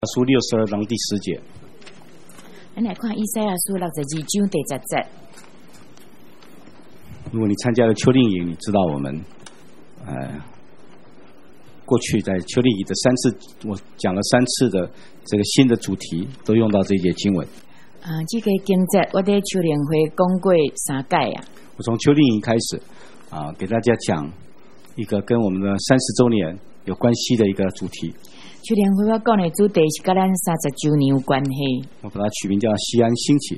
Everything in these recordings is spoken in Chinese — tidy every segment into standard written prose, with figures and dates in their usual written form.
书62章第10节。 咱来看以赛亚书62章第10节。 如果你参加了秋令营，你知道我们过去在秋令营的3次，我讲了3次的这个新的主题，都用到这一节经文。 这个经节我在秋联会讲过3届啊。 我从秋令营开始给大家讲一个跟我们的30周年有关系的一个主题。 秋联会我讲的主题是跟咱30周年有关系。 我把它取名叫西安兴起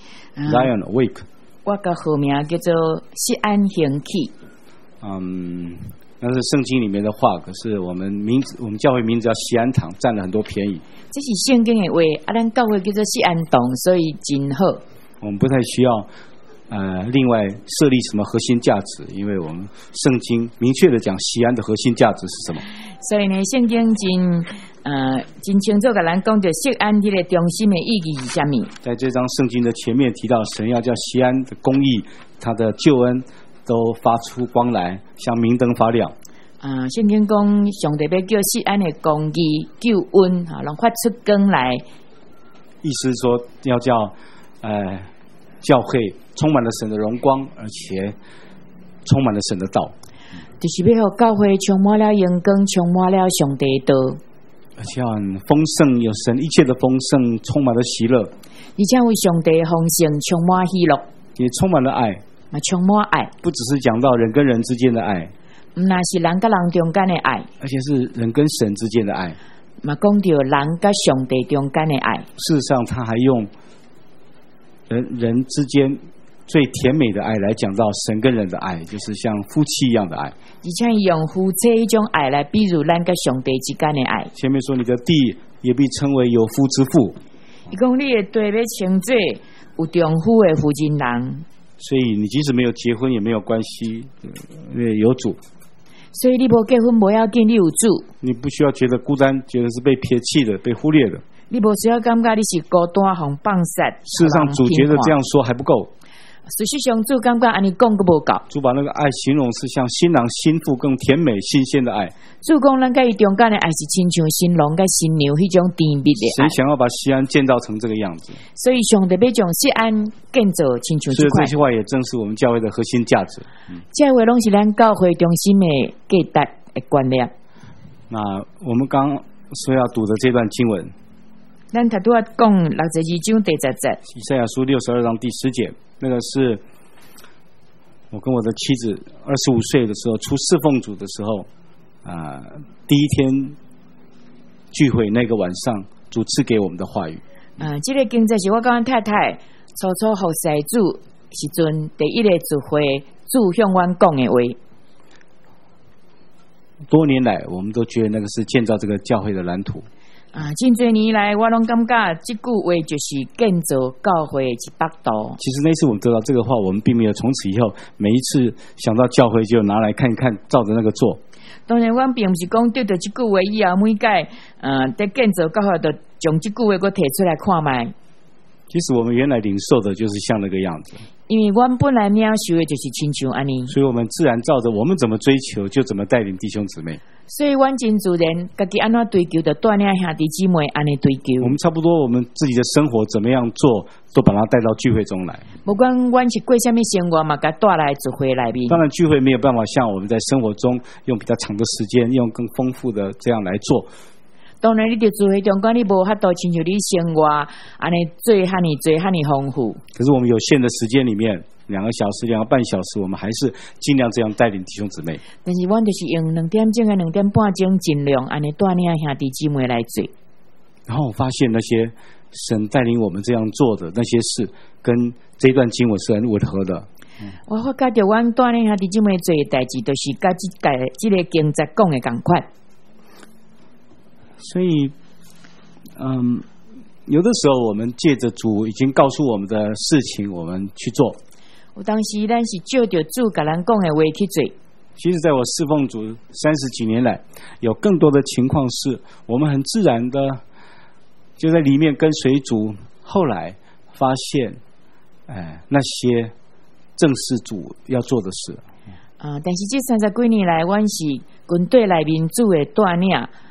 ，Zion Awake。 我的号名叫做西安兴起。 那是圣经里面的话，可是我们教会名字叫西安堂，占了很多便宜。 这是圣经的话，咱教会叫做西安堂，所以真好。 我们不太需要另外设立什么核心价值，因为我们圣经明确的讲西安的核心价值是什么。 所以呢，圣经真清楚跟咱讲，就西安这个中心的意义是什么？在这章圣经的前面提到，神要叫西安的公义，他的救恩都发出光来，像明灯发亮。 圣经讲，上帝要叫西安的公义、救恩能发出光来。 意思是说，要叫教会充满了神的荣光，而且充满了神的道。 就是要让教会充满了阳光，充满了上帝的道， 而且很丰盛，有神一切的丰盛，充满了喜乐， 而且为上帝的丰盛充满喜乐， 也充满了爱， 充满爱。 不只是讲到人跟人之间的爱， 那是人跟人中间的爱， 而且是人跟神之间的爱， 嘛讲到人跟上帝中间的爱。 事实上，他还用人之间最甜美的爱来讲到神跟人的爱，就是像夫妻一样的爱， 而且用夫妻一种爱来比如咱跟上帝之间的爱。 前面说你的地也被称为有夫之妇， 他说你的地要称作有丈夫的妇人人， 所以你即使没有结婚也没有关系，有主。 所以你没结婚不要紧，你有主，你不需要觉得孤单，觉得是被撇弃的，被忽略的。 你不需要感觉你是孤单和放杀。 事实上，主觉得这样说还不够。 事实上，主感觉安尼讲都不够。 主把那个爱形容是像新郎新妇更甜美新鲜的爱。 主讲咱甲伊中间的爱是亲像新郎甲新娘迄种甜蜜的爱。 谁想要把西安建造成这个样子？ 所以上帝要将西安建造亲像这块。 所以这句话也正是我们教会的核心价值。 这话拢是咱教会中心的价值的观念。 那我们刚说要读的这段经文， 咱头拄仔讲62章第10节， 以赛亚书62章第10节。那个是我跟我的妻子25岁的时候出侍奉主的时候第一天聚会那个晚上主赐给我们的话语。 这个经节是我跟我太太初服侍主时阵第一个聚会主向我讲的话。 多年来我们都觉得那个是建造这个教会的蓝图。 真多年来我拢感觉这句话就是建造教会的一幅图。 其实那次我们得到这个话，我们并没有从此以后每一次想到教会就拿来看一看，照着那个做。 当然我并不是讲对着这句话以后每届在建造教会就将这句话给提出来看卖。 其实我们原来领受的就是像那个样子， 因为我们本来领受的就是亲像安尼， 所以我们自然照着我们怎么追求就怎么带领弟兄姊妹。 所以我真自然自己安怎追求就带领兄弟姊妹安尼追求。 我们差不多我们自己的生活怎么样做都把它带到聚会中来， 不管我是过什么生活嘛，把它带来聚会里面。 当然聚会没有办法像我们在生活中用比较长的时间用更丰富的这样来做。 当然你在聚会中间你无法度亲像你生活安尼做遐尼做遐尼丰富。 可是我们有限的时间里面2个小时2个半小时，我们还是尽量这样带领弟兄姊妹。 但是我就是用2点钟2点半钟尽量安尼带领兄弟姊妹来做。 然后我发现那些神带领我们这样做的那些事跟这一段经文是很吻合的。 我发觉到我带领兄弟姊妹做的代志都是跟这个经节讲的同款。 所以有的时候我们借着主已经告诉我们的事情我们去做， 有当时咱是照着主跟咱讲的话去做。 其实在我侍奉主30几年来，有更多的情况是我们很自然的就在里面跟随主，后来发现那些正是主要做的事。 但是这30几年来我是军队内面主的带领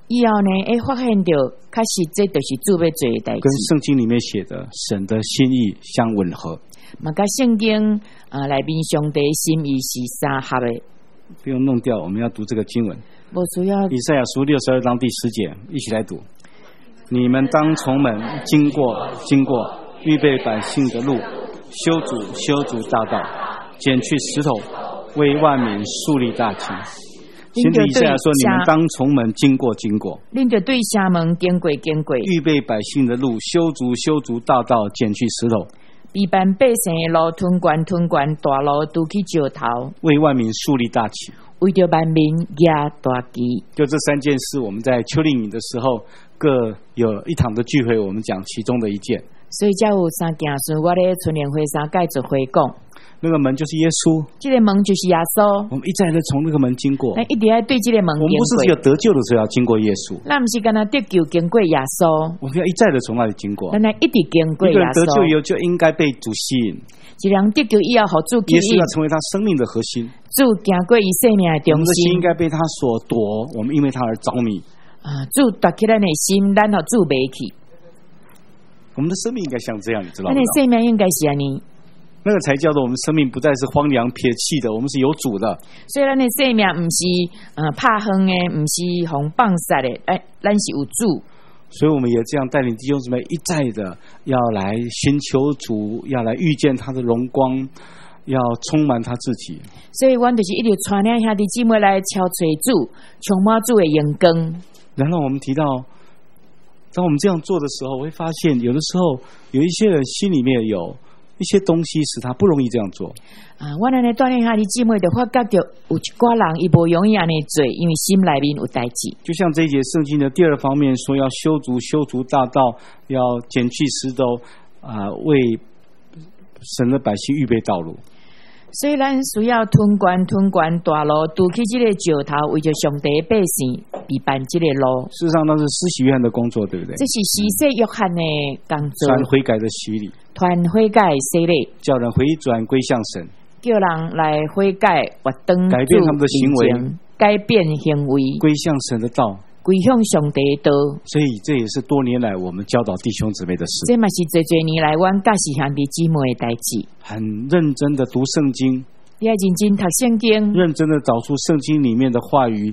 以后呢，发现到，确实这就是主要做的代志。 跟圣经里面写的神的心意相吻合。 嘛，甲圣经内面上帝心意是相合的。 不用弄掉，我们要读这个经文。 无需要。 以赛亚书62章第10节，一起来读。你们当从门经过，预备百姓的路，修筑大道，剪去石头，为万民树立大旗。先知以赛亚说：你们当从门经过， 恁就对城门经过， 预备百姓的路，修筑大道，剪去石头， 备办百姓的路，吞关，大路都去石头， 为万民树立大旗。 为着万民压大旗。 就这3件事，我们在秋令营的时候各有一堂的聚会，我们讲其中的一件。 所以才有3件事，我咧春联会上继续回讲。 那个门就是耶稣， 这个门就是耶稣。 我们一再的从那个门经过， 一直要对这个门经过。 我们不是只有得救的时候要经过耶稣， 那不是干那得救经过耶稣， 我们要一再的从那里经过。 咱一直经过耶稣。 一个人得救以后就应该被主吸引， 一人得救以后，互主吸引。 耶稣要成为他生命的核心， 主经过伊生命的中心。 我们的心应该被他所夺，我们因为他而着迷。 主夺起咱的心，咱互主买去。 我们的生命应该像这样，你知道吗？ 咱的生命应该是安尼。 那个才叫做我们生命不再是荒凉撇弃的，我们是有主的。 所以咱的生命不是拍远的，不是红放杀的，咱是有主。 所以我们也这样带领弟兄姊妹一再的要来寻求主，要来遇见他的荣光，要充满他自己。 所以我们就是一直传领兄弟姊妹来敲锤主，充满主的阳光。 然后我们提到，当我们这样做的时候，我会发现有的时候有一些人心里面有一些东西使他不容易这样做。 我咱咧锻炼兄弟姊妹就发觉到有一寡人伊无容易安尼做，因为心内面有代志。 就像这一节圣经的第2方面说，要修筑大道，要剪去石头，为神的百姓预备道路。 所以咱需要吞关大路，渡去这个石头，为着上帝百姓备办这个路。 事实上，那是施洗约翰的工作，对不对？ 这是施洗约翰的工作。 传悔改的洗礼， 传悔改洗礼， 叫人回转归向神， 叫人来悔改，活登改变他们的行为， 改变行为， 归向神的道， 归向上帝的道。 所以这也是多年来我们教导弟兄姊妹的事。 这嘛是最年来阮教示兄弟姊妹的代志。 很认真的读圣经， 你要认真读圣经， 认真的找出圣经里面的话语，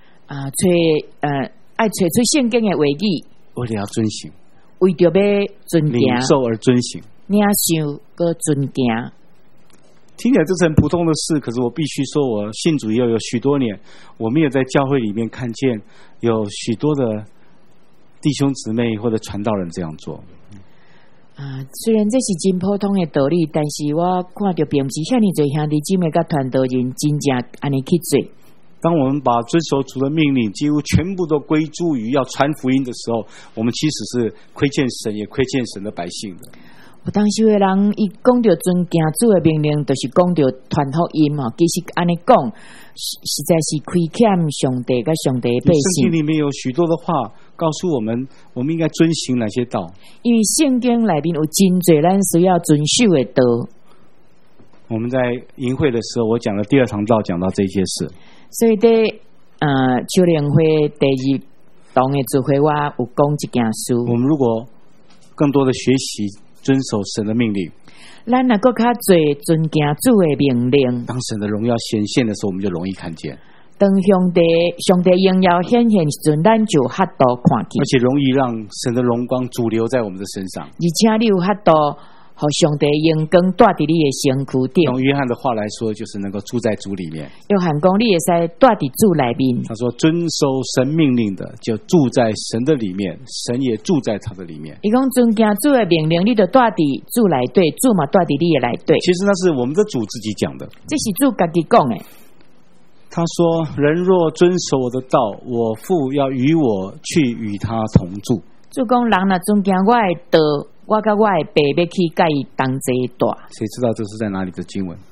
爱找出圣经的话语， 为了要遵行， 为着要遵行， 领受而遵行， 领受和遵行。 听起来这是很普通的事，可是我必须说，我信主也有许多年，我没有在教会里面看见有许多的弟兄姊妹或者传道人这样做。 虽然这是真普通的道理，但是我看到并不是遐尼侪兄弟姊妹甲传道人真正安尼去做。 当我们把遵守主的命令几乎全部都归诸于要传福音的时候，我们其实是亏欠神，也亏欠神的百姓的。 有当时的人一讲到遵行主的命令，就是讲到传福音嘛。其实安尼讲，实在是亏欠上帝跟上帝的百姓。 圣经里面有许多的话告诉我们，我们应该遵行哪些道。 因为圣经里面有真侪咱需要遵守的道。 我们在营会的时候，我讲了第2堂道，讲到这些事。 所以在秋联会第2堂的聚会，我有讲一件事。 我们如果更多的学习遵守神的命令， 咱若搁较侪遵行主的命令， 当神的荣耀显现的时候，我们就容易看见。 当上帝荣耀显现时阵，咱就哈度看见， 而且容易让神的荣光主流在我们的身上。 而且你有哈度和上帝阳光带伫你的身躯顶。 用约翰的话来说，就是能够住在主里面。 约翰讲，你会使带伫主内面。 他说，遵守神命令的，就住在神的里面，神也住在他的里面。 伊讲遵行主的命令，你就带伫主内底，主嘛带伫你的内底。 其实那是我们的主自己讲的， 这是主家己讲的。 他说：“人若遵守我的道，我父要与我去与他同住。” 主讲，人若遵行我的道，我甲我的爸要去甲伊同齐住。 谁知道这是在哪里的经文？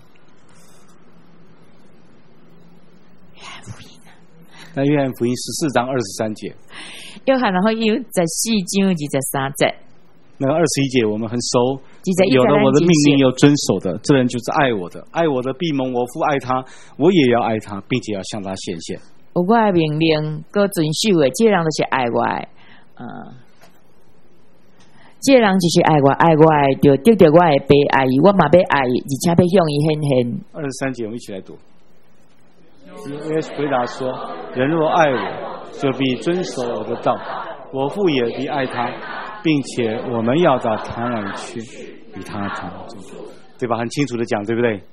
在约翰福音14章23节。 约翰然后有14章23节。 那个21节我们很熟， 有了我的命令要遵守的，这人就是爱我的，爱我的必蒙我父爱他，我也要爱他，并且要向他显现。 有我的命令，搁遵守的，这个人就是爱我的。这个人就是爱我，爱我的就得到我的被爱，我嘛要爱，而且要向伊显现。 23节我们一起来读。耶稣回答说：“人若爱我，就必遵守我的道，我父也必爱他，并且我们要到他那里去，与他同住。”对吧？很清楚的讲，对不对？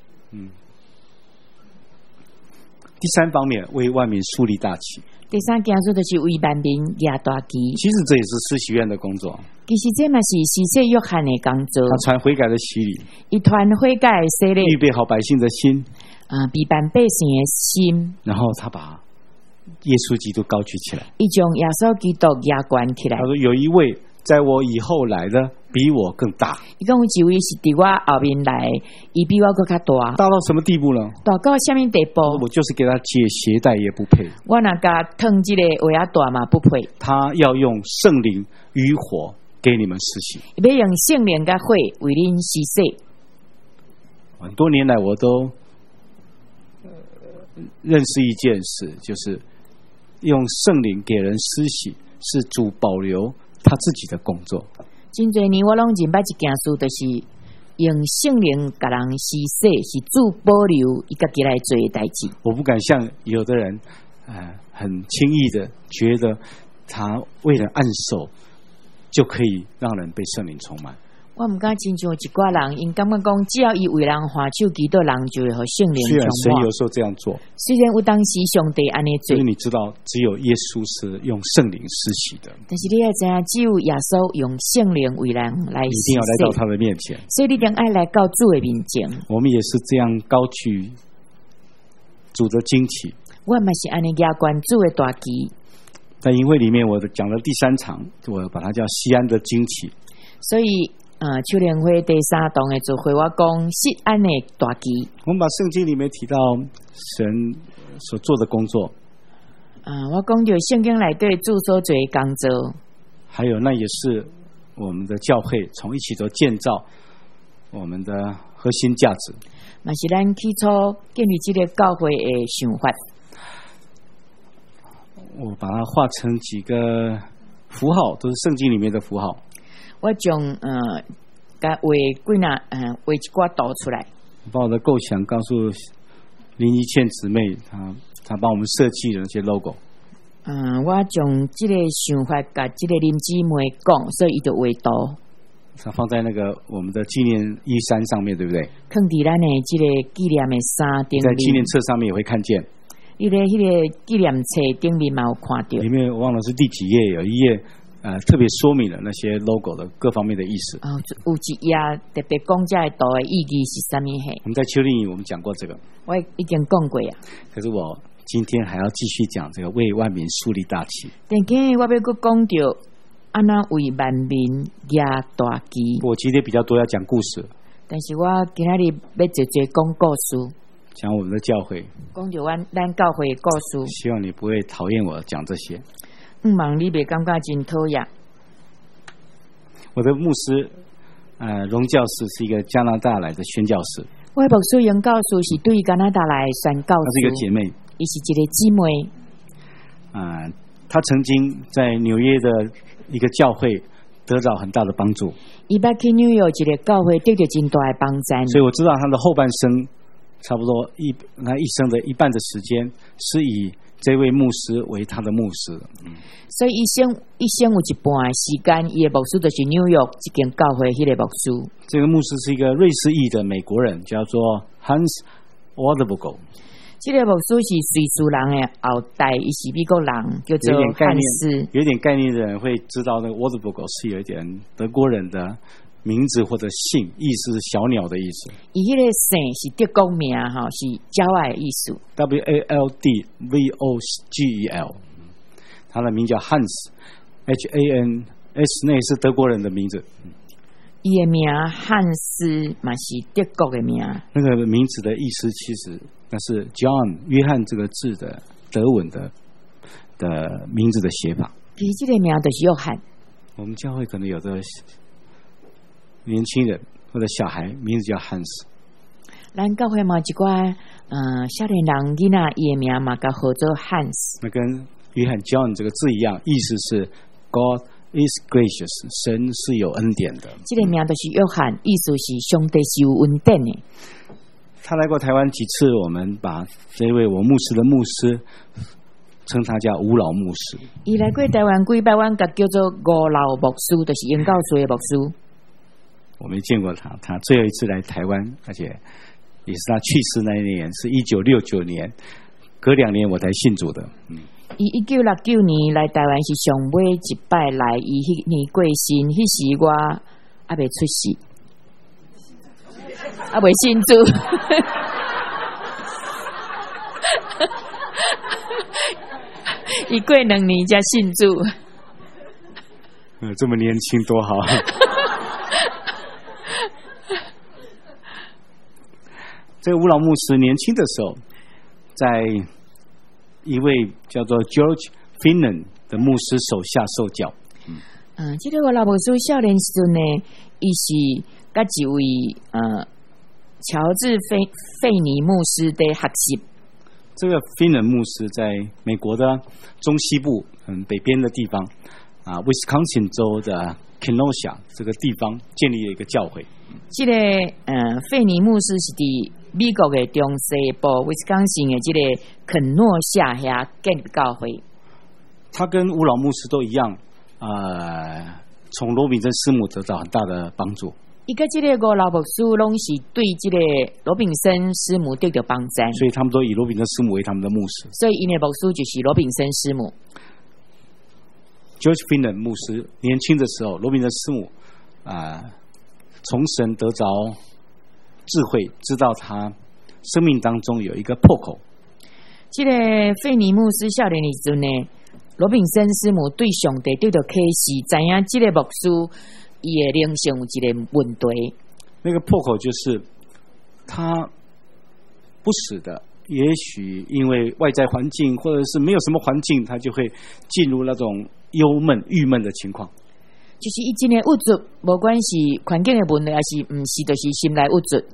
第三方面，为万民树立大旗。 第三件事就是为万民立大旗。 其实这也是施洗院的工作。 其实这嘛是施洗约翰的工作。 他传悔改的洗礼， 一传悔改的洗礼， 预备好百姓的心， 备办百姓的心。然后他把耶稣基督高举起来， 一将耶稣基督压关起来。 他说：“有一位在我以后来的，比我更大。” 伊讲有一位是伫我后面来，伊比我更加大。 大到什么地步呢？ 大到什么地步？ 我就是给他解鞋带也不配。 我那个烫这个鞋带嘛不配。 他要用圣灵与火给你们施洗。 要用圣灵跟火为恁施洗。 很多年来，我都认识一件事，就是用圣灵给人施洗，是主保留他自己的工作。 真多年我拢认捌一件事，就是用圣灵给人施洗，是主保留伊家己来做的代志。 我不敢像有的人，很轻易的觉得他为了按手就可以让人被圣灵充满。 我唔敢亲像一寡人，因感觉讲，只要伊为人还手，基督人就会和圣灵充满。 虽然神有时候这样做， 虽然有当时上帝安尼做， 因为你知道，只有耶稣是用圣灵施洗的。 但是你要知影，只有耶稣用圣灵为人来施洗， 一定要来到他的面前。 所以你定爱来到主的面前。 我们也是这样高举主的旌旗。 我嘛是安尼压关主的大旗。 在营会里面，我讲了第3场，我把它叫西安的旌旗。 所以。秋联会第3堂的就会我讲西安的大旗。 我们把圣经里面提到神所做的工作， 我讲到圣经内底主所做的工作， 还有那也是我们的教会从一起都建造我们的核心价值， 嘛是咱起初建立这个教会的想法。 我把它画成几个符号，都是圣经里面的符号。 我将甲画几那画一寡图出来， 把我的构想告诉林一倩姊妹，她帮我们设计的那些 logo。 我将这个想法甲这个林姊妹讲，所以伊就画图。 它放在那个我们的纪念衣衫上面，对不对？ 放伫咱的这个纪念的衫顶， 在纪念册上面也会看见。 你在迄个纪念册顶面嘛有看到。 里面我忘了是第几页，有一页。特别说明了那些 logo 的各方面的意思。 有一页特别讲这个图的意义是什么？ 我们在秋令营我们讲过这个， 我已经讲过啊。 可是我今天还要继续讲这个为万民树立大旗。 但今天我要搁讲到安那为万民压大旗。 我今天比较多要讲故事， 但是我今天要直接讲故事， 讲我们的教会， 讲到咱教会的故事。 希望你不会讨厌我讲这些。 望你别感觉真讨厌。 我的牧师，荣教士是一个加拿大来的宣教士。 我的牧师荣教士是对加拿大来宣教士。 她是一个姐妹， 伊是一个姊妹。 她曾经在纽约的一个教会得到很大的帮助。 伊捌去纽约一个教会得到真大的帮助。 所以我知道她的后半生，差不多她一生的一半的时间是以这位牧师为他的牧师。 所以一生有一半的时间，伊的牧师就是纽约一间教会迄个牧师。 这个牧师是一个瑞士裔的美国人，叫做 Hans Wadberg。 这个牧师是瑞士人的后代，伊是美国人，叫做汉斯。 有点概念的人会知道，那个 Wadberg 是有一点德国人的名字或者姓，意思是小鸟的意思。 伊迄个姓是德国名哈，是骄傲的意思。 Waldvogel，他的名叫 Hans，Hans，那也是德国人的名字。 伊的名汉斯嘛是德国的名。 那个名字的意思其实那是 John 约翰这个字的德文的名字的写法。 其实这个名就是约翰。 我们教会可能有的年轻人或者小孩名字叫汉斯。 咱教会嘛一寡少年人囡仔伊的名嘛，甲号做 Hans。 那跟约翰 John 这个字一样，意思是 God is gracious， 神是有恩典的。 这个名就是约翰，意思是上帝是有恩典的。 他来过台湾几次，我们把这位我牧师的牧师称他叫吴老牧师。 伊来过台湾几百万，甲叫做吴老牧师，就是英教书的牧师。 我没见过他，他最后一次来台湾，而且也是他去世那一年，是1969年，隔2年我才信主的。 伊1969年来台湾是上尾一摆来，伊迄年过身，迄时我还未出世，还未信主。伊过2年才信主。 这么年轻多好。这个吴老牧师年轻的时候，在一位叫做 George Finnan 的牧师手下受教。 这个吴老牧师少年时阵呢，伊是甲一位乔治费尼牧师的学习。 这个 Finnan 牧师在美国的中西部北边的地方Wisconsin 州的 Kenosha 这个地方建立了一个教会。 这个费尼牧师是伫美国的中西部 Wisconsin 的这个肯诺夏遐建立教会。 他跟吴老牧师都一样，从罗秉珍师母得到很大的帮助。 伊甲这个吴老牧师拢是对这个罗秉森师母得到帮助， 所以他们都以罗秉珍师母为他们的牧师。 所以因的牧师就是罗秉森师母。 George Finnan 牧师年轻的时候，罗秉珍师母从神得着智慧，知道他生命当中有一个破口。 这个费尼牧师少年的时阵呢，罗秉森师母对上帝得到启示，知影这个牧师伊的灵性有一个问题。 那个破口就是他不死的，也许因为外在环境或者是没有什么环境，他就会进入那种忧闷、郁闷的情况。 就是伊真的郁卒，无管是环境的问题，还是毋是，就是心内郁卒。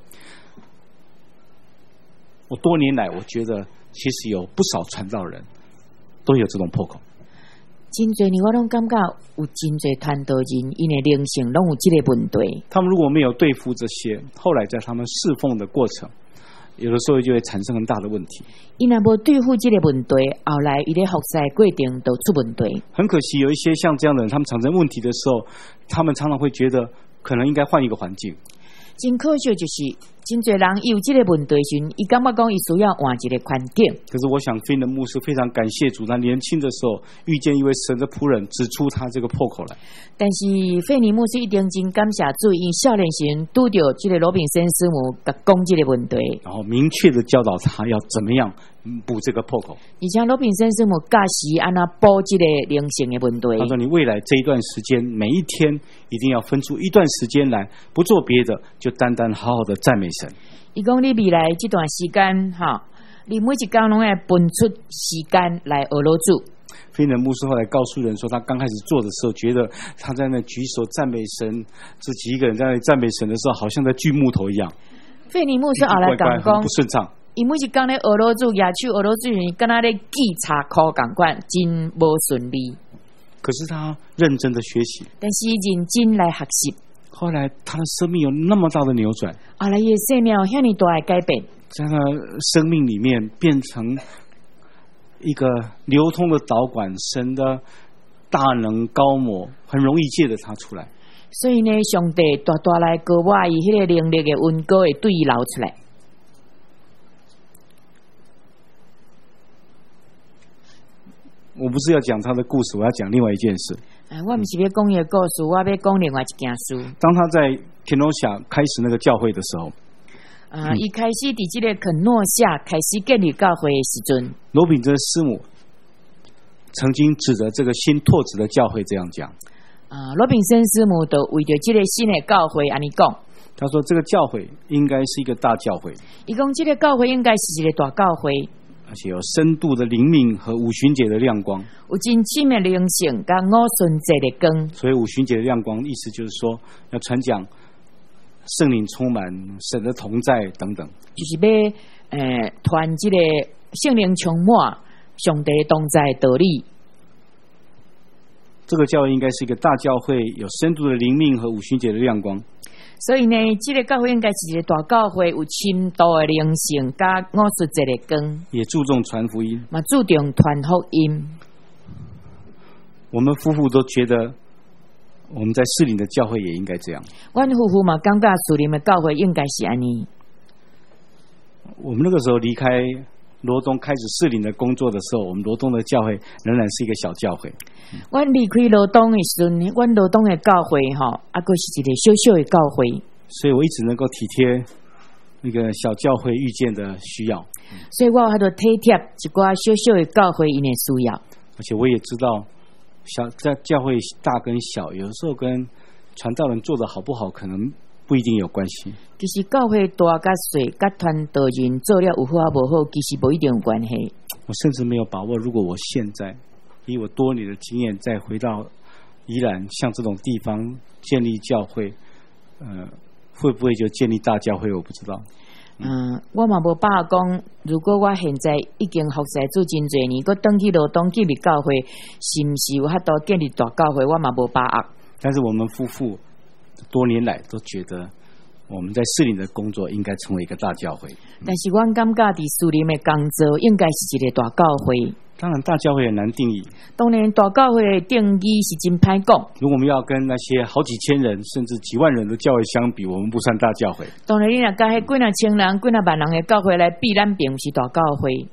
我多年来，我觉得其实有不少传道人都有这种破口。 真侪年我拢感觉有真侪传道人，因的灵性拢有这个问题。 他们如果没有对付这些，后来在他们侍奉的过程，有的时候就会产生很大的问题。 伊若无对付这个问题，后来伊咧服侍过程都出问题。 很可惜，有一些像这样的人，他们产生问题的时候，他们常常会觉得可能应该换一个环境。 真可惜，就是真侪人有这个问题时，伊感觉讲伊需要换一个环境。 可是我想菲的牧师非常感谢主，他年轻的时候遇见一位神的仆人，指出他这个破口来。 但是费尼牧师一定真感谢主，因少年时拄到这个罗秉森师母甲讲这个问题， 然后明确的教导他要怎么样补这个破口。 而且罗秉森师母教时安那补这个灵性的问题。 他说：“你未来这一段时间，每一天一定要分出一段时间来，不做别的，就单单好好的赞美神。” 伊讲你未来这段时间你每一天拢要分出时间来俄罗斯。 菲尼牧师后来告诉人说，他刚开始做的时候，觉得他在那举手赞美神，自己一个人在那里赞美神的时候，好像在锯木头一样。 菲尼牧师后来讲不顺畅。 伊每一天咧俄罗斯野手俄罗斯人，敢若咧记查考共款，真无顺利。 可是他认真的学习， 但是认真来学习。 后来他的生命有那么大的扭转， 后来伊的生命有遐尼大的改变， 在他生命里面变成一个流通的导管，神的大能高摩很容易借着他出来。 所以呢，上帝大大来高我伊迄个能力的恩膏会对伊流出来。 我不是要讲他的故事，我要讲另外一件事。 我不是要讲伊的故事，我要讲另外一件事。 当他在 Kenosha 开始那个教会的时候， 伊开始伫这个肯诺夏开始建立教会的时阵， 罗秉珍师母曾经指着这个新拓殖的教会这样讲。 罗秉森师母就为着这个新的教会安尼讲。 他说这个教会应该是一个大教会。 伊讲这个教会应该是一个大教会。 而且有深度的灵命和五旬节的亮光， 有真深的灵性跟五旬节的光。 所以五旬节的亮光意思就是说要传讲圣灵充满，神的同在等等， 就是要传这个圣灵充满，上帝同在道理。 这个教会应该是一个大教会，有深度的灵命和五旬节的亮光。 所以呢，这个教会应该是一个大教会，有深度的灵性，加五旬节的光， 也注重传福音， 嘛注重传福音。 我们夫妇都觉得，我们在士林的教会也应该这样。 阮夫妇嘛，感觉士林的教会应该是安尼。 我们那个时候离开罗东，开始士林的工作的时候，我们罗东的教会仍然是一个小教会。 阮离开罗东的时阵，阮罗东的教会吼，还阁是一个小小的教会。 所以我一直能够体贴那个小教会遇见的需要。 所以我有迄个体贴一寡小小的教会因的需要。 而且我也知道，在教会大跟小，有的时候跟传道人做的好不好，可能不一定有关系。 其实教会大甲小，甲传道人做了有好啊无好，其实无一定有关系。 我甚至没有把握，如果我现在以我多年的经验，再回到宜兰像这种地方建立教会，会不会就建立大教会？我不知道。 我嘛无把握讲，如果我现在已经服侍主真侪年，佮登去罗东建立教会，是毋是有法度建立大教会？我嘛无把握。 但是我们夫妇多年来都觉得，我们在士林的工作应该成为一个大教会。 但是阮感觉伫士林的工作应该是一个大教会。 当然，大教会很难定义。 当然，大教会的定义是真歹讲。 如果我们要跟那些好几千人甚至几万人的教会相比，我们不算大教会。 当然，你若甲迄几若千人、几若万人的教会来比，咱并不是大教会。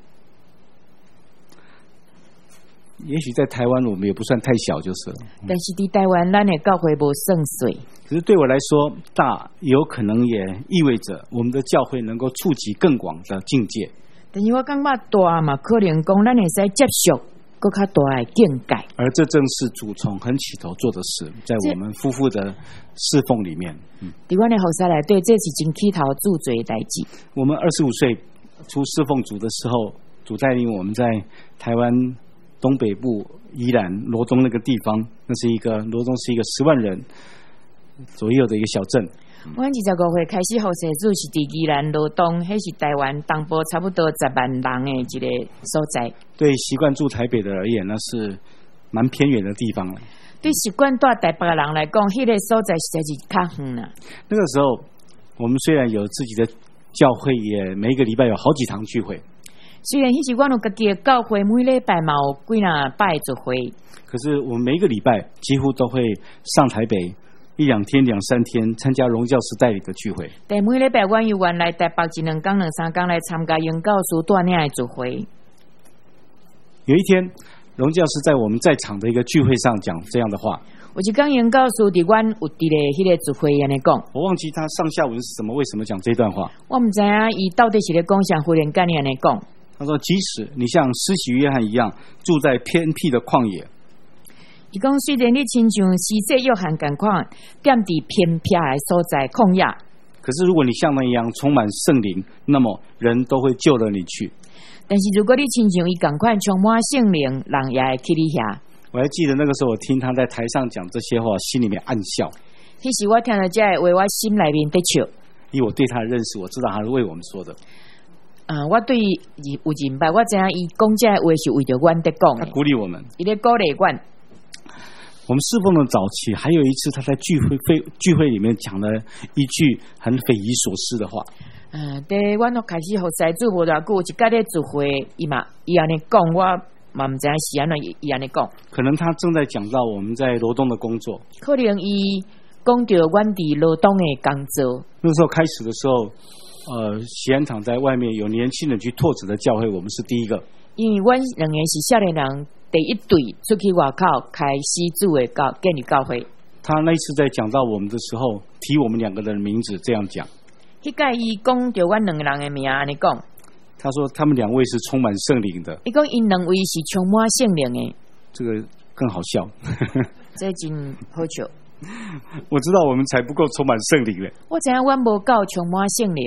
也许在台湾我们也不算太小就是了。 但是伫台湾，咱的教会无算小。 可是对我来说，大有可能也意味着我们的教会能够触及更广的境界。 但是我感觉大嘛，可能讲咱会使接受更较大的境界。而这正是主从很起头做的事，在我们夫妇的侍奉里面。 伫阮的服侍内底，这是真起头做做的代志。 我们25岁出侍奉主的时候，主带领我们在台湾东北部宜兰罗东那个地方，罗东是一个10万人左右的一个小镇。 阮25岁开始服侍主是伫宜兰罗东，迄是台湾东部差不多10万人的一个所在。对习惯住台北的而言，那是蛮偏远的地方了。 对习惯住台北的人来讲，迄个所在实在是较远了。 那个时候，我们虽然有自己的教会，也每一个礼拜有好几堂聚会。 虽然迄时阮有家己的教会，每礼拜嘛有几若摆聚会， 可是我们每一个礼拜几乎都会上台北1-2天、2-3天参加荣教师带领的聚会。 但每礼拜阮有原来台北1-2天、2-3天来参加荣教师带领的聚会。 有一天，荣教师在我们在场的一个聚会上讲这样的话。 有一天，荣教师伫阮有伫咧迄个聚会安尼讲， 我忘记他上下文是什么，为什么讲这段话？ 我唔知影伊到底是咧讲啥，忽然间安尼讲。 他说：“即使你像施洗约翰一样住在偏僻的旷野， 伊讲虽然你亲像施洗约翰共款，踮伫偏僻的所在旷野， 可是如果你像那一样充满圣灵，那么人都会救了你去。 但是如果你亲像伊共款充满圣灵，人也会去你遐。” 我还记得那个时候，我听他在台上讲这些话，心里面暗笑。 迄时我听到这话，我心内面在笑。 以我对他的认识，我知道他是为我们说的。 我对伊有明白，我知影伊讲这话是为着阮在讲的。 他鼓励我们， 伊在鼓励阮。 我们侍奉的早期，还有一次他在聚会里面讲了一句很匪夷所思的话。 对，阮都开始服侍主无偌久，一家咧聚会，伊安尼讲，我嘛唔知是安怎伊安尼讲。 可能他正在讲到我们在罗东的工作。 可能伊讲到阮伫罗东的工作。 那时候开始的时候。喜安堂在外面有年轻人去拓展的教会，我们是第一个。因为阮两个是少年人第一队出去外口开始主的建立教会。 他那一次在讲到我们的时候，提我们2个人的名字，这样讲。 迄个伊讲到阮2个人的名，安尼讲。 他说他们2位是充满圣灵的。 伊讲因2位是充满圣灵的。 这个更好笑。 这真好笑。 我知道我们才不够充满圣灵嘞。 我知影阮无够充满圣灵。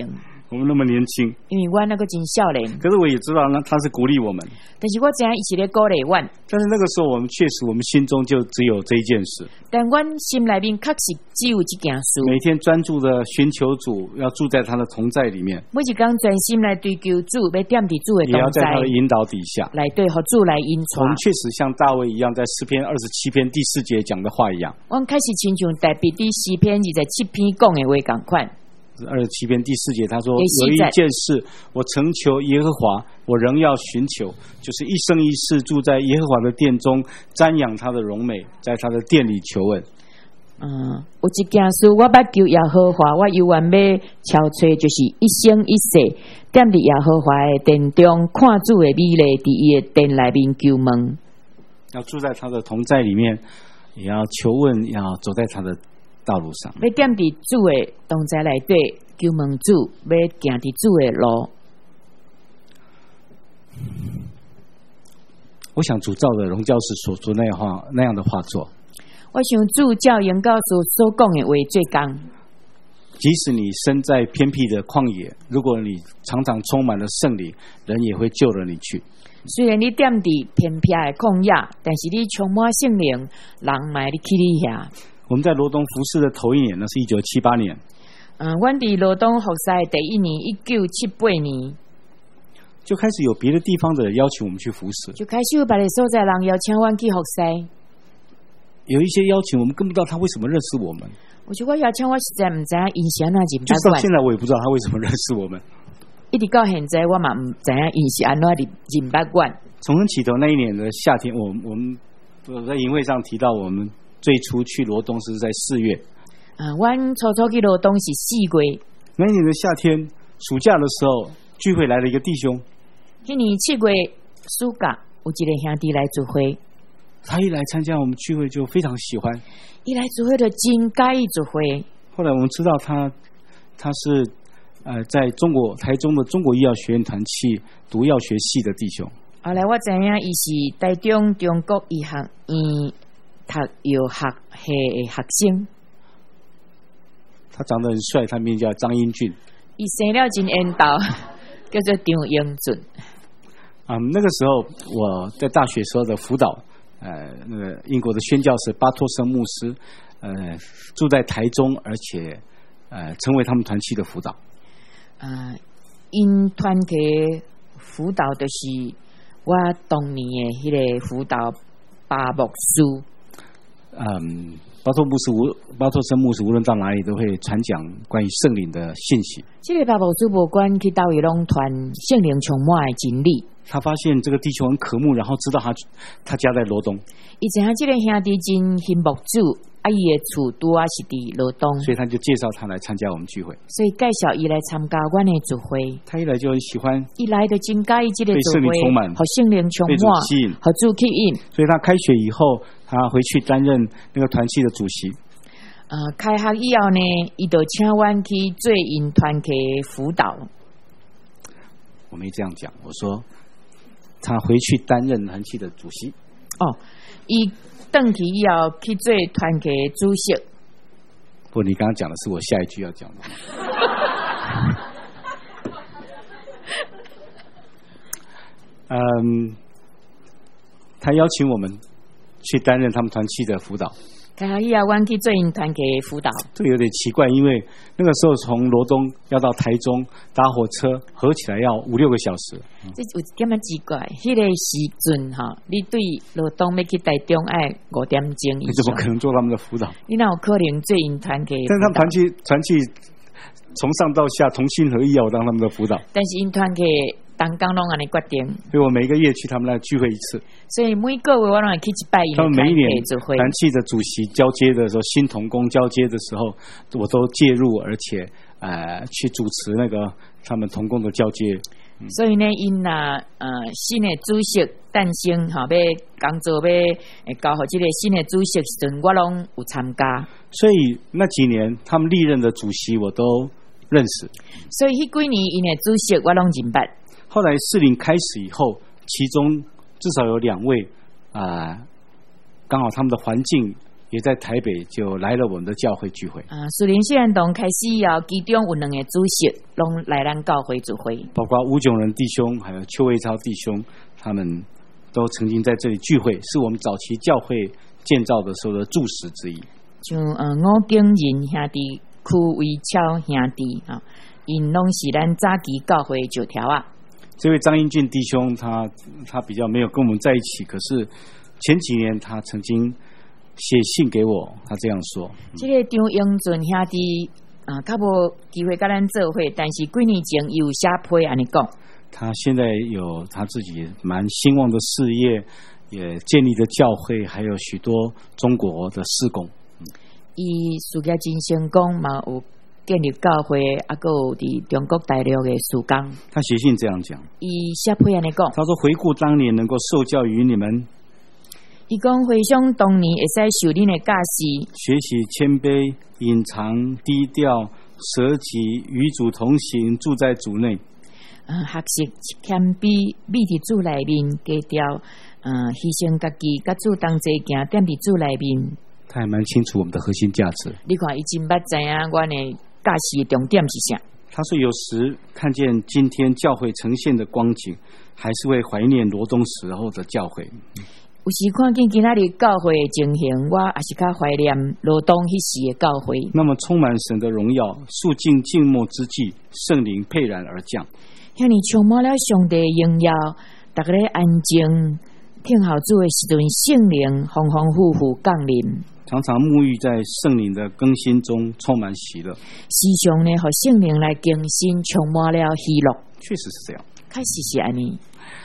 我们那么年轻， 因为我那个真少年， 可是我也知道他是鼓励我们。 但是我知影伊是咧鼓励阮。 但是那个时候我们确实，我们心中就只有这一件事。 但阮心内面确实只有这件事。 每天专注的寻求主，要住在他的同在里面。 每一天专心来追求主，要踮伫主的同在， 也要在他的引导底下， 来对和主来引我带。 们确实像大卫一样，在诗篇27篇第4节讲的话一样。 阮开始亲像大卫伫诗篇27篇讲的话共款。 27篇第4节他说，有一件事我曾求耶和华，我仍要寻求，就是一生一世住在耶和华的殿中，瞻仰他的荣美，在他的殿里求问。 有一件事我捌求耶和华，我永远要敲吹，就是一生一世踮伫耶和华的殿中，看主的美丽，伫伊的殿内面求问。 要住在他的同在里面，也要求问，要走在他的道路上， 要踮伫主的同在内底求问主，要行伫主的路。 我想主造的荣教士所说那样的画作， 我想主教引教所讲的话最刚。 即使你身在偏僻的旷野，如果你常常充满了圣灵，人也会救了你去。 虽然你踮伫偏僻的旷野，但是你充满圣灵，人嘛会去你遐。 我们在罗东服侍的头一年，那是1978年。 阮伫罗东服侍的第一年，1978年， 就开始有别的地方的人邀请我们去服侍， 就开始有别的所在人邀请阮去服侍。 有一些邀请我们更不知道他为什么认识我们。 有时我邀请我实在唔知影因是安怎入就到现在我也不知道他为什么认识我们。 一直到现在我嘛唔知影因是安怎入捌阮。 从生起头那一年的夏天，我们在营会上提到，我们最初去罗东是在4月。 阮初去罗东是4月。 那一年的夏天，暑假的时候，聚会来了一个弟兄。 迄年7月暑假，有一个兄弟来聚会。 他一来参加我们聚会就非常喜欢。 一来聚会就真介意聚会。 后来我们知道他是在台中的中国医药学院团契读药学系的弟兄。 后来我知影伊是台中中国医学院读药学系的学生。 他长得很帅，他名叫张英俊。 伊生了真缘投，叫做张英俊。 那个时候我在大学时候的辅导，那个英国的宣教士巴托森牧师，住在台中，而且成为他们团契的辅导。 因团契辅导就是我当年的迄个辅导巴牧师。巴托森牧师无论到哪里都会传讲关于圣灵的信息。 这个巴牧师不管去到位拢传圣灵充满的真理。 他发现这个弟兄很渴慕，然后知道他家在罗东。 以前这个兄弟真信牧主，伊的厝拄啊是伫罗东， 所以他就介绍他来参加我们聚会。 所以介绍伊来参加阮的聚会。 他一来就很喜欢， 一来就真介意这个聚会， 被圣灵充满， 和圣灵充满，和主吸引。 所以他开学以后，他回去担任那个团契的主席。 开学以后呢，伊就请阮去做因团契辅导。 我没这样讲，我说他回去担任团契的主席。 伊回去以后去做团契主席。 不，你刚刚讲的是我下一句要讲的。他邀请我们去担任他们团契的辅导。 开学以后，阮去做因团契辅导。这个有点奇怪，因为那个时候从罗东要到台中搭火车，合起来要5-6个小时。 这有一点仔奇怪，迄个时阵你对罗东要去台中爱5点钟以上。 你怎么可能做他们的辅导？ 你哪有可能做因团契？ 但是他们团契从上到下同心合意要我当他们的辅导。 但是因团契当刚拢安尼决定， 所以我每个月去他们那聚会一次。 所以每个月我拢会去一摆。 他们每一年团契的主席交接的时候，新同工交接的时候，我都介入，而且去主持那个他们同工的交接。 所以呢，因新的主席诞生要工作要交互这个新的主席时阵，我拢有参加。 所以那几年他们历任的主席我都认识。 所以迄几年因的主席我拢认捌。 后来适龄开始以后，其中至少有2位刚好他们的环境也在台北就来了我们的教会聚会。 士林西兰堂开始以后，其中有2个主席拢来咱教会聚会， 包括吴炯仁弟兄还有邱维超弟兄，他们都曾经在这里聚会，是我们早期教会建造的时候的柱石之一。 像吴景仁兄弟、屈维超兄弟啊，因拢是咱早期教会9条啊。 这位张英俊弟兄他比较没有跟我们在一起，可是前几年他曾经写信给我，他这样说。 这个张英俊兄弟较无机会跟咱做伙，但是几年前有写批安尼讲。 他现在有他自己蛮兴旺的事业，也建立的教会，还有许多中国的事工。 伊事业真成功嘛，有建立教会，还有伫中国大陆的事工。 他写信这样讲， 伊写批安尼讲， 他说回顾当年能够受教于你们， 伊讲回想当年会使受恁的教示， 学习谦卑、隐藏、低调、舍己、与主同行，住在主内。 学习谦卑，秘伫主内面，低调，牺牲家己，甲主同齐行，踮伫主内面。 他还蛮清楚我们的核心价值。 你看，伊真捌知影阮的教示的重点是啥？ 他说，有时看见今天教会呈现的光景，还是会怀念罗东时候的教会。 有时看见今仔日教会的情形，我也是较怀念罗东迄时的教会。 那么充满神的荣耀，肃静静默之际，圣灵沛然而降。 遐尼充满了上帝的荣耀，大家咧安静听候主的时阵，圣灵丰丰富富降临。 常常沐浴在圣灵的更新中，充满喜乐。 时常呢，和圣灵来更新，充满了喜乐。 确实是这样， 确实是安尼。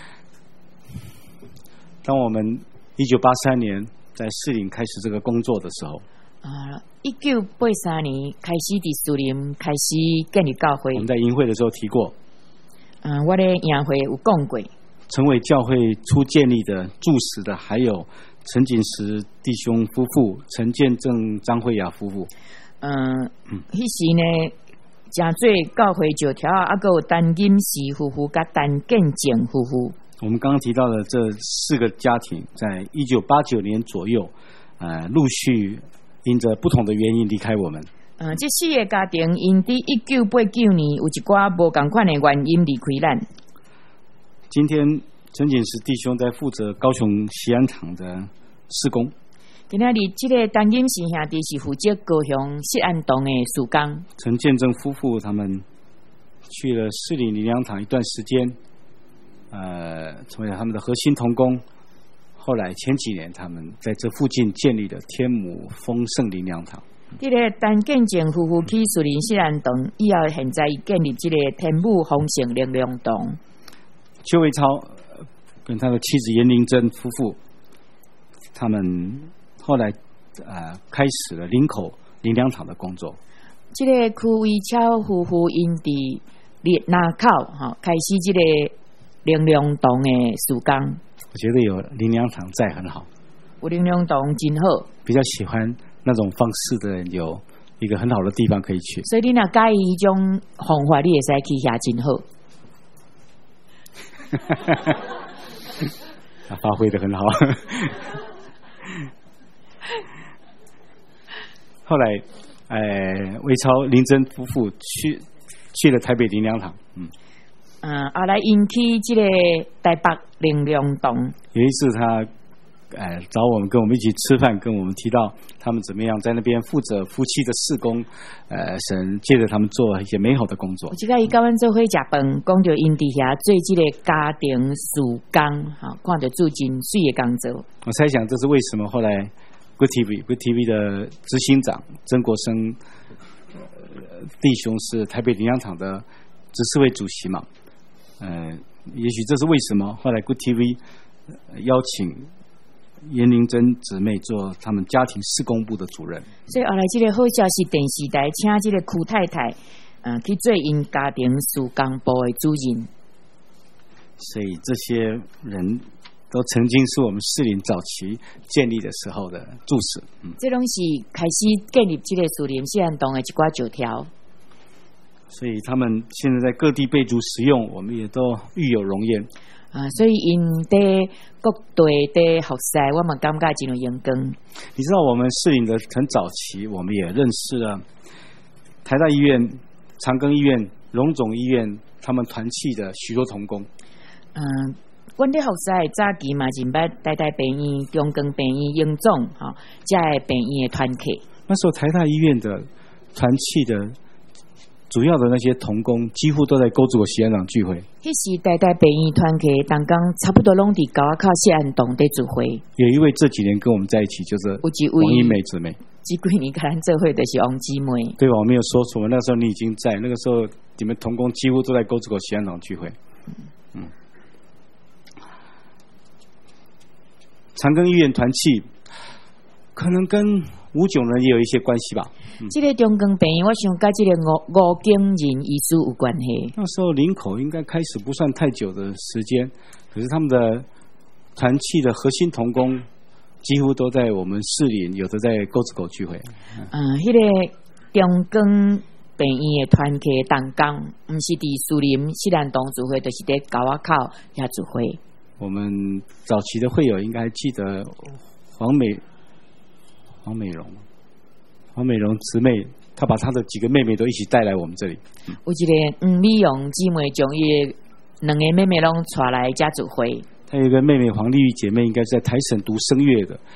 当我们1983年在士林开始这个工作的时候 ，1983年开始伫士林开始建立教会。 我们在营会的时候提过， 我咧营会有讲过， 成为教会初建立的柱石的还有陈锦时弟兄夫妇、陈建正、张慧雅夫妇。 迄时呢，真做教会9条啊，还有陈金时夫妇甲陈建正夫妇。 我们刚刚提到的这4个家庭，在1989年左右，陆续因着不同的原因离开我们。 这4个家庭因伫1989年有一寡无同款的原因离开咱。 今天陈锦时弟兄在负责高雄西安堂的事工。 今仔日这个陈金时兄弟是负责高雄西安堂的事工。 陈建正夫妇他们去了士林灵粮堂一段时间。成为了他们的核心同工。后来前几年，他们在这附近建立了天母丰盛灵粮堂。 这个陈建正夫妇去士林西兰堂以后，现在建立这个天母丰盛灵粮堂。 邱维超跟他的妻子严玲珍夫妇，他们后来开始了林口灵粮堂的工作。 这个屈维超夫妇因伫列那口开始这个灵粮堂的事工。 我觉得有灵粮堂在很好， 有灵粮堂真好。比较喜欢那种方式的人，有一个很好的地方可以去。 所以你若介意迄种方法，你会使去遐真好。 他发挥得很好。后来，魏超、林珍夫妇去了台北灵粮堂。 后来因去这个台北灵粮堂。 有一次他找我们跟我们一起吃饭，跟我们提到他们怎么样在那边负责夫妻的事工，神借着他们做一些美好的工作。 这个伊甲阮做伙食饭，讲着因伫遐做这个家庭事工，看着做真水的工作。 我猜想这是为什么后来 Good TV 的执行长曾国生弟兄是台北灵粮堂的执事会主席嘛。也许这是为什么后来 Good TV 邀请严玲珍姊妹做他们家庭事工部的主任。 所以后来这个好消息电视台请这个屈太太去做因家庭事工部的主任。 所以这些人都曾经是我们士林早期建立的时候的柱石。这拢是开始建立这个士林西安堂的一寡9条。 所以他们现在在各地被主使用，我们也都育有荣焉。 所以因在各队的学习，我们感觉真有荣光。 你知道我们士林的很早期，我们也认识了台大医院、长庚医院、荣总医院他们团契的许多同工。 阮咧学习早期嘛，真捌台大病院、中庚病院、荣总这病院的团契。 那时候台大医院的团契的主要的那些同工，几乎都在沟子口西安堂聚会。 迄时台大病院团契，当工差不多拢伫高仔口西安堂在聚会。 有一位这几年跟我们在一起，就是王英美姊妹。 这几年跟咱做伙的是王姊妹。 对吧？我没有说错，那时候你已经在，那个时候你们同工几乎都在沟子口西安堂聚会。长庚医院团契可能跟吴炯人也有一些关系吧。 这个中庚病院，我想跟这个吴景仁医师有关系。 那时候林口应该开始不算太久的时间，可是他们的团契的核心同工几乎都在我们士林，有的在沟子口聚会。 那个中庚病院的团契当工，不是伫士林西南堂聚会，就是在高仔口遐聚会。 我们早期的会友应该还记得黄美容姊妹，她把她的几个妹妹都一起带来我们这里。 有一个美容姊妹将伊两个妹妹拢带来家聚会。 她有一个妹妹黄丽玉姐妹，应该是在台省读声乐的。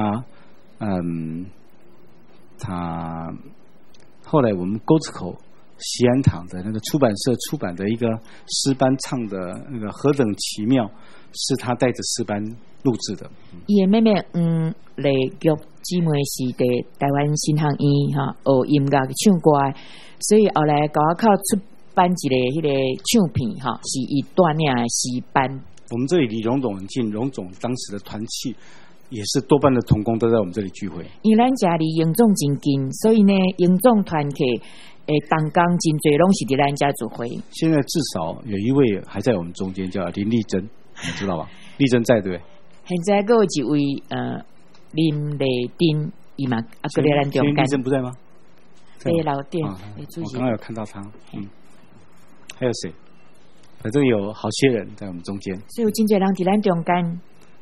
她后来我们沟子口西安堂的那个出版社出版的一个诗班唱的那个何等奇妙，是她带着诗班录制的。 伊的妹妹丽玉姊妹是在台湾新航医学音乐唱歌，所以后来高仔口出版一个迄个唱片是伊带领的诗班。 我们这里离荣总很近，荣总当时的团契也是多半的同工都在我们这里聚会。 因咱家离荣总真近，所以呢，荣总团契当工真侪拢是伫咱家聚会。 现在至少有一位还在我们中间，叫林丽珍，你知道吧？丽珍在对不对？ 现在还有一位林丽珍，伊嘛搁在咱中间。 丽珍不在吗？ 在老店。 我刚刚有看到他。还有谁？反正有好些人在我们中间。 所以有真侪人伫咱中间。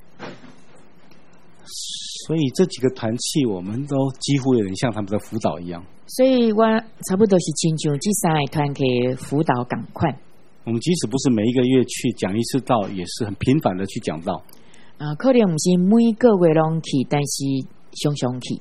所以这几个团契，我们都几乎有点像他们的辅导一样。 所以我差不多是亲像这三个团契辅导同款。 我们即使不是每一个月去讲一次道，也是很频繁的去讲道。 可能不是每个月拢去，但是常常去。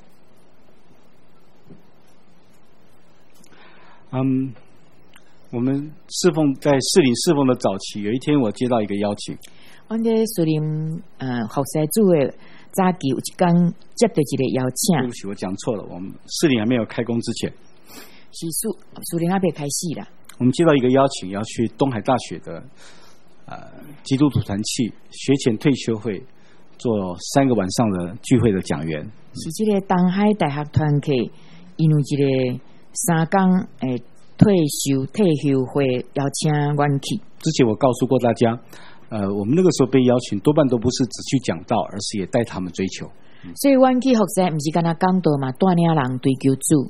我们侍奉在士林侍奉的早期，有一天我接到一个邀请。 我在士林服侍主的早期有一天接到一个邀请。 对不起，我讲错了，我们士林还没有开工之前， 是士林还没开始啦。 我们接到一个邀请，要去东海大学的基督徒团契学前退休会做3个晚上的聚会的讲员。 是这个东海大学团契，因为这个3天退休会邀请我去。 之前我告诉过大家，我们那个时候被邀请，多半都不是只去讲道，而是也带他们追求。 所以我去服侍，不是跟他讲道嘛，带领人追求主。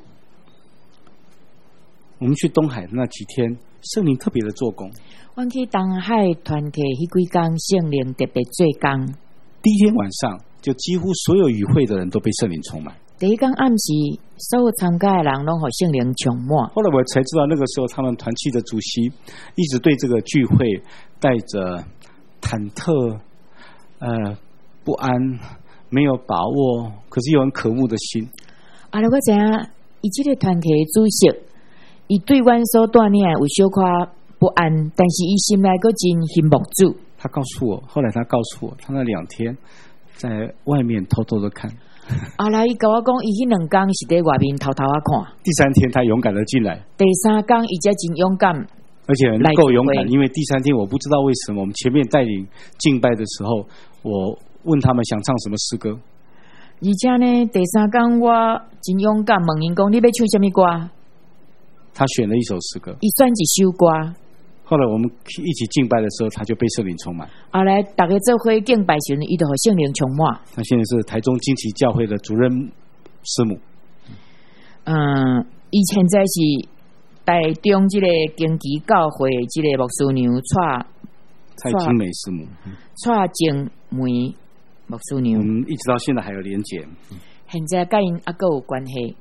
我们去东海那几天，圣灵特别的做工。 我去东海团契迄几天，圣灵特别做工。 第一天晚上，就几乎所有与会的人都被圣灵充满。 第一天暗时，所有参加的人拢被圣灵充满。 后来我才知道，那个时候他们团契的主席一直对这个聚会带着忐忑、不安、没有把握，可是又很渴慕的心。 我知影，伊这个团契主席，伊对阮所带领有小可不安，但是伊心内阁真信服主。 后来他告诉我，他那2天在外面偷偷的看。 后来伊跟我讲，伊迄2天是在外面偷偷啊看。 第3天他勇敢的进来。 第3天伊才真勇敢， 而且够勇敢，因为第3天我不知道为什么，我们前面带领敬拜的时候，我问他们想唱什么诗歌。 而且呢，第3天我真勇敢，问因讲你要唱什么歌？ 他选了一首诗歌， 伊选一首歌。 后来我们一起敬拜的时候，他就被圣灵充满。 后来大家做伙敬拜时，伊就被圣灵充满。 他现在是台中惊奇教会的主任师母。 伊现在是台中这个经期教会这个牧师娘蔡金梅师母， 蔡金梅牧师娘， 一直到现在还有连结。 现在跟因还有关系。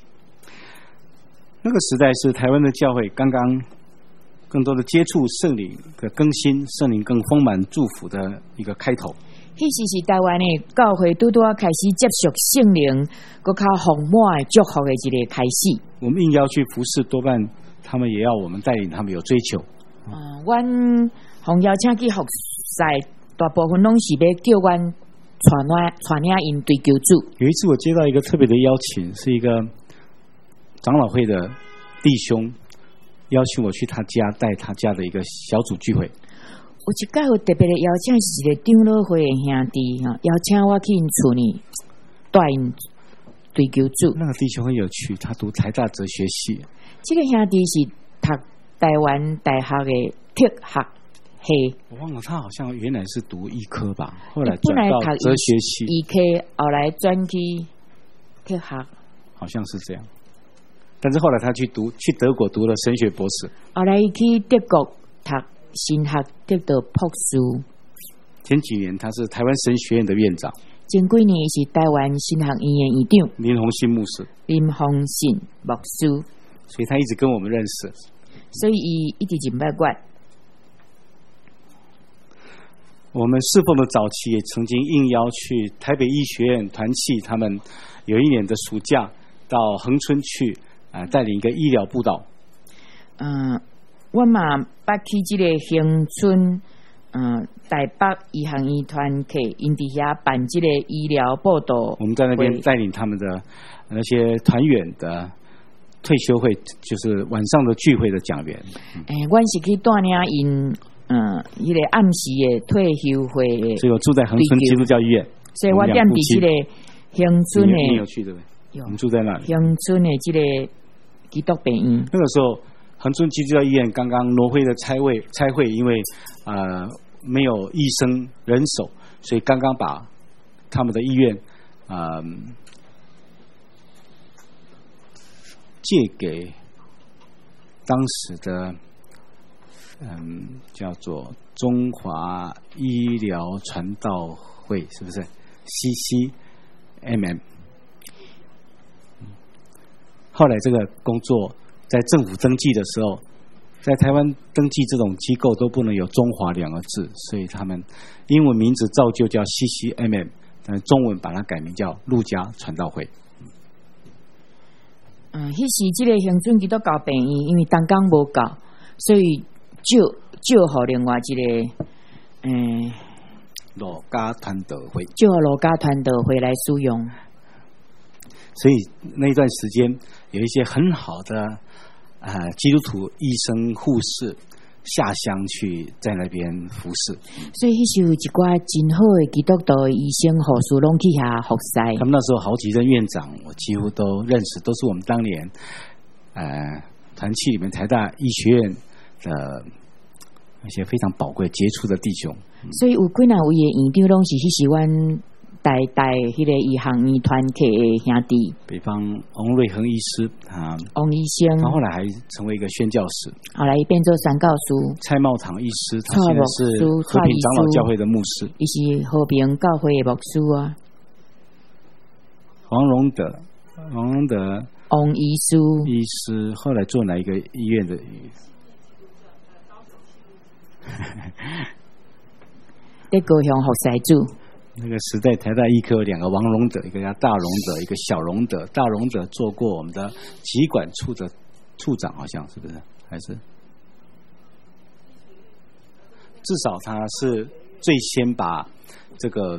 那个时代是台湾的教会刚刚更多的接触圣灵的更新，圣灵更丰满祝福的一个开头。 迄时是台湾的教会拄开始接受圣灵，搁较丰满的祝福的一个开始。 我们应邀去服侍，多半他们也要我们带领他们有追求。 阮奉邀请去服侍，大部分拢是要叫阮传领因追求主。 有一次我接到一个特别的邀请，是一个长老会的弟兄邀请我去他家带他家的一个小组聚会。 有一届有特别的邀请，是一个长老会的兄弟邀请我去因厝里带因追求主。 那个弟兄很有趣，他读台大哲学系。 这个兄弟是读台湾大学的特学系。 我忘了他好像原来是读医科吧，后来转到哲学系。 医科后来转去特学， 好像是这样。但是后来他去德国读了神学博士。 后来去德国读神学得到博士。 前几年他是台湾神学院的院长。 前几年是台湾神学院的院长林鸿信牧师。 林鸿信牧师。 所以他一直跟我们认识。 所以伊一直真捌我。 我们侍奉的早期也曾经应邀去台北医学院团契，他们有一年的暑假到恒春去带领一个医疗布道。 我嘛捌去这个恒春台北医学院团契，因伫遐办这个医疗布道。 我们在那边带领他们的那些团员的退休会，就是晚上的聚会的讲员。 阮是去带领因迄个暗时的退休会的。 所以我住在恒春基督教医院。 所以我踮伫这个恒春的。 你有去对不对？我们住在那里。 恒春的这个基督病院。 那个时候，恒春基督教医院刚刚挪回的差会，因为没有医生人手，所以刚刚把他们的医院借给当时的叫做中华医疗传道会，是不是 CCMM？ 后来这个工作在政府登记的时候，在台湾登记这种机构都不能有中华两个字，所以他们英文名字照旧叫 CCMM， 但中文把它改名叫路加传道会。 迄时这个恒春基督教病院因为单工无够，所以就互另外一个路加传道会， 就互路加传道会来使用。 所以那一段时间有一些很好的基督徒医生护士下乡去在那边服侍。 所以迄时有一寡真好的基督徒的医生护士拢去遐服侍。 他们那时候好几任院长我几乎都认识，都是我们当年团契里面台大医学院的一些非常宝贵杰出的弟兄。 所以有几若位的院长拢是迄时阮代迄个医学院团契的兄弟。比方王瑞恒医师王医生， 他后来还成为一个宣教士， 后来变做宣教师。 蔡茂堂医师，他现在是和平长老教会的牧师， 伊是和平教会的牧师啊。 王荣德王医师后来做哪一个医院的？ 在高雄服侍主。 那个时代台大医科有两个王荣德，一个叫大荣德，一个小荣德。大荣德做过我们的疾管处的处长，好像是不是？还是至少他是最先把这个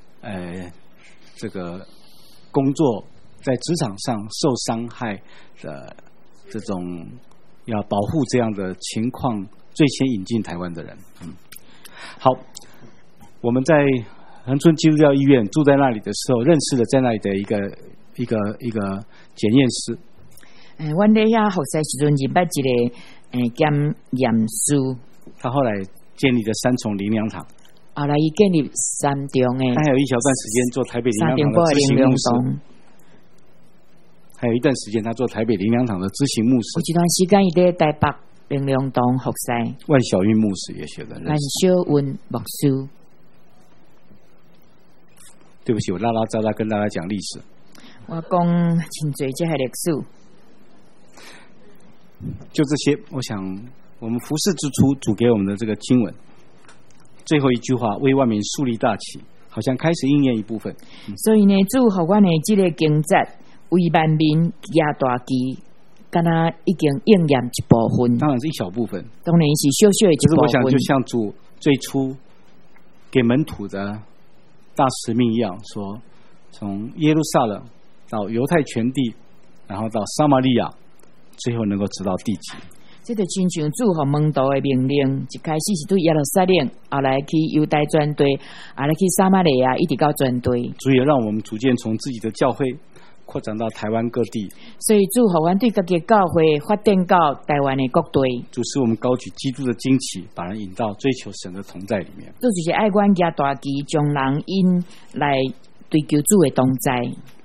工作在职场上受伤害的这种要保护这样的情况最先引进台湾的人。好，我们在恒春基督教医院住在那里的时候，认识了在那里的一个检验师。 阮在遐服侍时阵认捌一个检验师。他后来建立了三重灵粮堂。 后来伊建立三重的。 他还有一小段时间做台北灵粮堂的执行牧师。 还有一段时间他做台北灵粮堂的执行牧师。 有一段时间伊在台北灵粮堂服侍。 万小韵牧师也写了。 万小韵牧师。 对不起，我拉拉杂杂跟大家讲历史。 我讲真侪这些历史。 就这些，我想我们服事之初，主给我们的这个经文，最后一句话为万民树立大旗，好像开始应验一部分。 所以呢，主给我的这个经节为万民举大旗，敢若已经应验一部分。 当然是一小部分， 当然是小小的一部分。 可是我想，就像主最初给门徒的大使命一样，说从耶路撒冷到犹太全地，然后到撒玛利亚，最后能够直到地极。 这就亲像主给门徒的命令，一开始是对耶路撒冷，后来去犹太全地，后来去撒玛利亚，一直到全地。 主也让我们逐渐从自己的教会扩展到台湾各地。 所以主给我们对自己的教会发展到台湾的各地。 主使我们高举基督的旌旗，把人引到追求神的同在里面。 主就是爱阮举大旗，将人引来追求主的同在。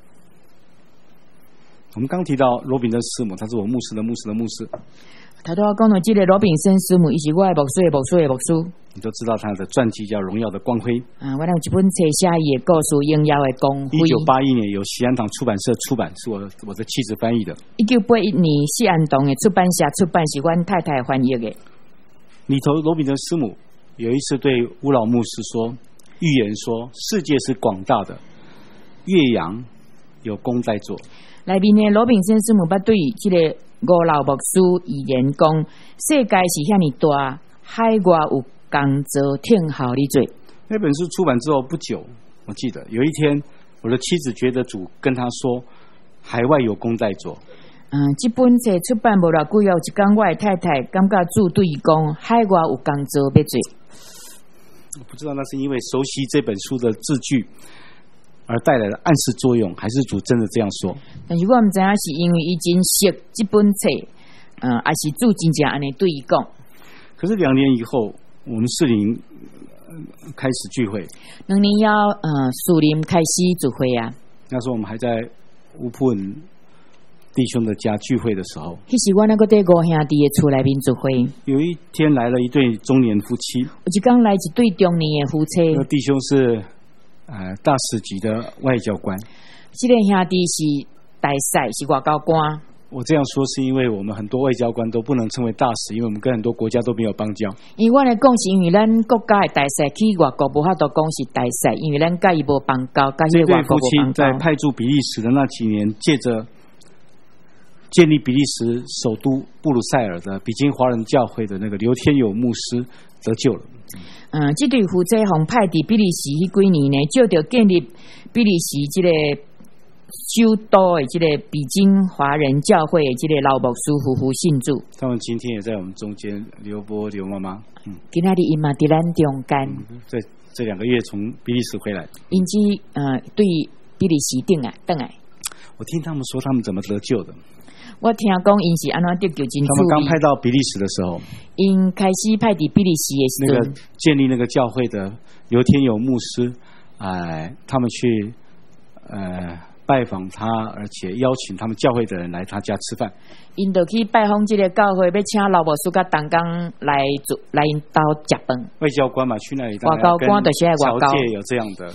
我们刚提到罗宾的师母，他是我牧师的牧师的牧师。 头头讲到这个罗宾森师母，伊是我的牧师的牧师的牧师。 你都知道他的传记叫《荣耀的光辉》。 我有一本册写伊的故事《荣耀的光辉》。 1981年由西安堂出版社出版，是我的妻子翻译的。 1981年西安堂的出版社出版，是阮太太翻译的。 里头罗宾的师母有一次对吴老牧师说，预言说世界是广大的，岳阳有工在做。内面的罗宾森师母捌对这个吴老牧师预言讲，世界是遐尼大，海外有工作挺好你做。 那本书出版之后不久，我记得有一天，我的妻子觉得主跟她说，海外有工在做。 这本册出版无偌久，有一天我的太太感觉主对伊讲，海外有工作要做。 我不知道那是因为熟悉这本书的字句而带来的暗示作用，还是主真的这样说。 但是我唔知影是因为伊真熟这本册，还是主真正安尼对伊讲。 可是2年以后，我们士林开始聚会。 2年以后，士林开始聚会啊。 那时候我们还在乌普文弟兄的家聚会的时候， 迄时我那个在5兄弟的厝内面聚会。 有一天来了一对中年夫妻。 有一天来一对中年的夫妻。 那弟兄是大使级的外交官。 这个兄弟是大使，是外交官。 我这样说是因为我们很多外交官都不能称为大使，因为我们跟很多国家都没有邦交。 因为我来讲是因为咱国家的大使去外国无法度讲是大使，因为咱甲伊无邦交，甲伊外国无邦交。 在派驻比利时的那几年，借着建立比利时首都布鲁塞尔的比金华人教会的那个刘天友牧师得救了。 这对夫妻从派伫比利时迄几年呢，就着建立比利时这个首都的这个比金华人教会的这个老牧师夫妇信主。 他们今天也在我们中间，刘波刘妈妈。 今仔日伊嘛伫咱中间。 在这2个月从比利时回来。 因此对比利时回来。 我听他们说他们怎么得救的。 我听讲因是安怎得救真。 他们刚派到比利时的时候， 因开始派伫比利时的时候， 那个建立那个教会的刘天友牧师，他们去拜访他，而且邀请他们教会的人来他家吃饭。 因就去拜访这个教会，要请老牧师甲同工来因家食饭。 外交官嘛，去那里外交官就是外交。 侨界有这样的。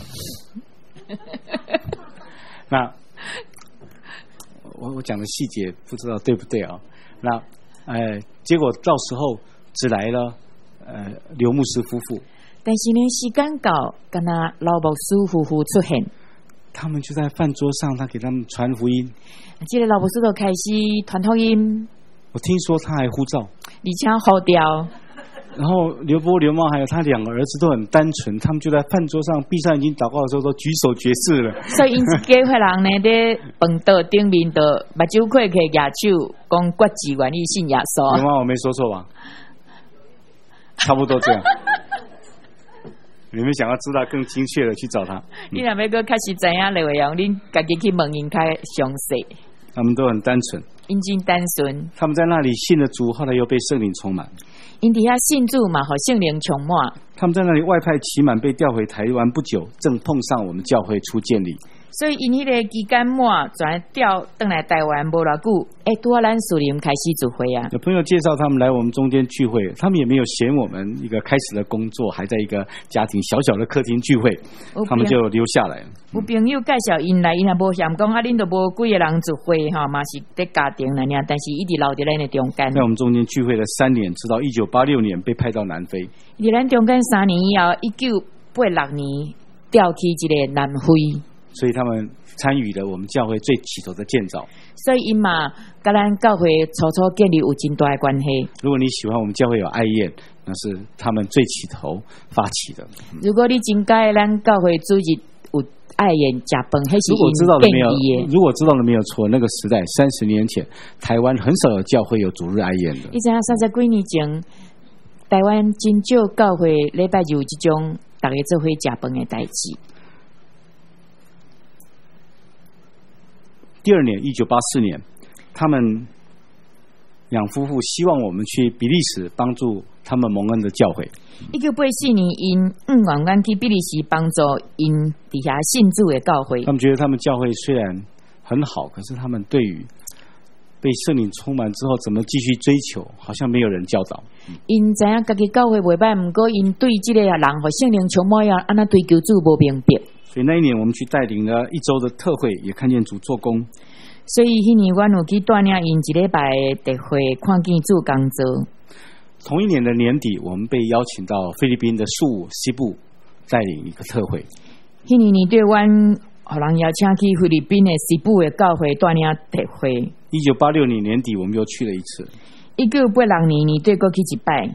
那我讲的细节不知道对不对啊？那结果到时候只来了刘牧师夫妇。 但是呢，时间到，跟那老牧师夫妇出现。 他们就在饭桌上，他给他们传福音。 这个老牧师就开始传福音。 我听说他还呼召， 而且呼调。 然后刘波、刘茂还有他2个儿子都很单纯，他们就在饭桌上闭上眼睛祷告的时候都举手决志了。 所以因一家伙人呢，在饭桌顶面的目睭开开举手，讲决志愿意信耶稣。 刘茂，我没说错吧？差不多这样。你们想要知道更精确的去找他。 你若要个开始知影内容，恁家己去问因较详细。 他们都很单纯， 因真单纯。 他们在那里信了主，后来又被圣灵充满。 因底下信主嘛，和圣灵充满。 他们在那里外派期满，被调回台湾不久，正碰上我们教会初建立。 所以因迄个期间末转调回来台湾无偌久，拄啊咱树林开始聚会啊。 有朋友介绍他们来我们中间聚会，他们也没有嫌我们一个开始的工作，还在一个家庭小小的客厅聚会，他们就留下来。 有朋友介绍因来，因也无嫌讲啊，恁都无几个人聚会哈，嘛是在家庭那样，但是一直留伫咱的中间。 在我们中间聚会了3年，直到1986年被派到南非。 伫咱中间3年以后，1986年调去一个南非。 所以他们参与了我们教会最起头的建造， 所以因嘛跟咱教会初建立有真大的关系。 如果你喜欢我们教会有爱宴，那是他们最起头发起的。 如果你真介咱教会主日有爱宴食饭，迄是如果知道了没有错，那个时代30年前，台湾很少有教会有主日爱宴的。 你知影30几年前，台湾真少教会礼拜日有这种大家做伙食饭的代志。 第2年，1984年，他们两夫妇希望我们去比利时帮助他们蒙恩的教会。 1984年，因愿咱去比利时帮助因底下信主的教会。 他们觉得他们教会虽然很好，可是他们对于被圣灵充满之后怎么继续追求，好像没有人教导。 因知影家己教会袂歹，不过因对这个人和圣灵充满要安那追求主无明白。 所以那一年我们去带领了1周的特会，也看见主做工。 所以迄年阮有去带领因1礼拜的特会，看见主工作。 同一年的年底，我们被邀请到菲律宾的宿务西部带领一个特会。 迄年对阮互人邀请去菲律宾的西部的教会带领特会。 1986年年底，我们又去了一次。 1986年对过去一摆。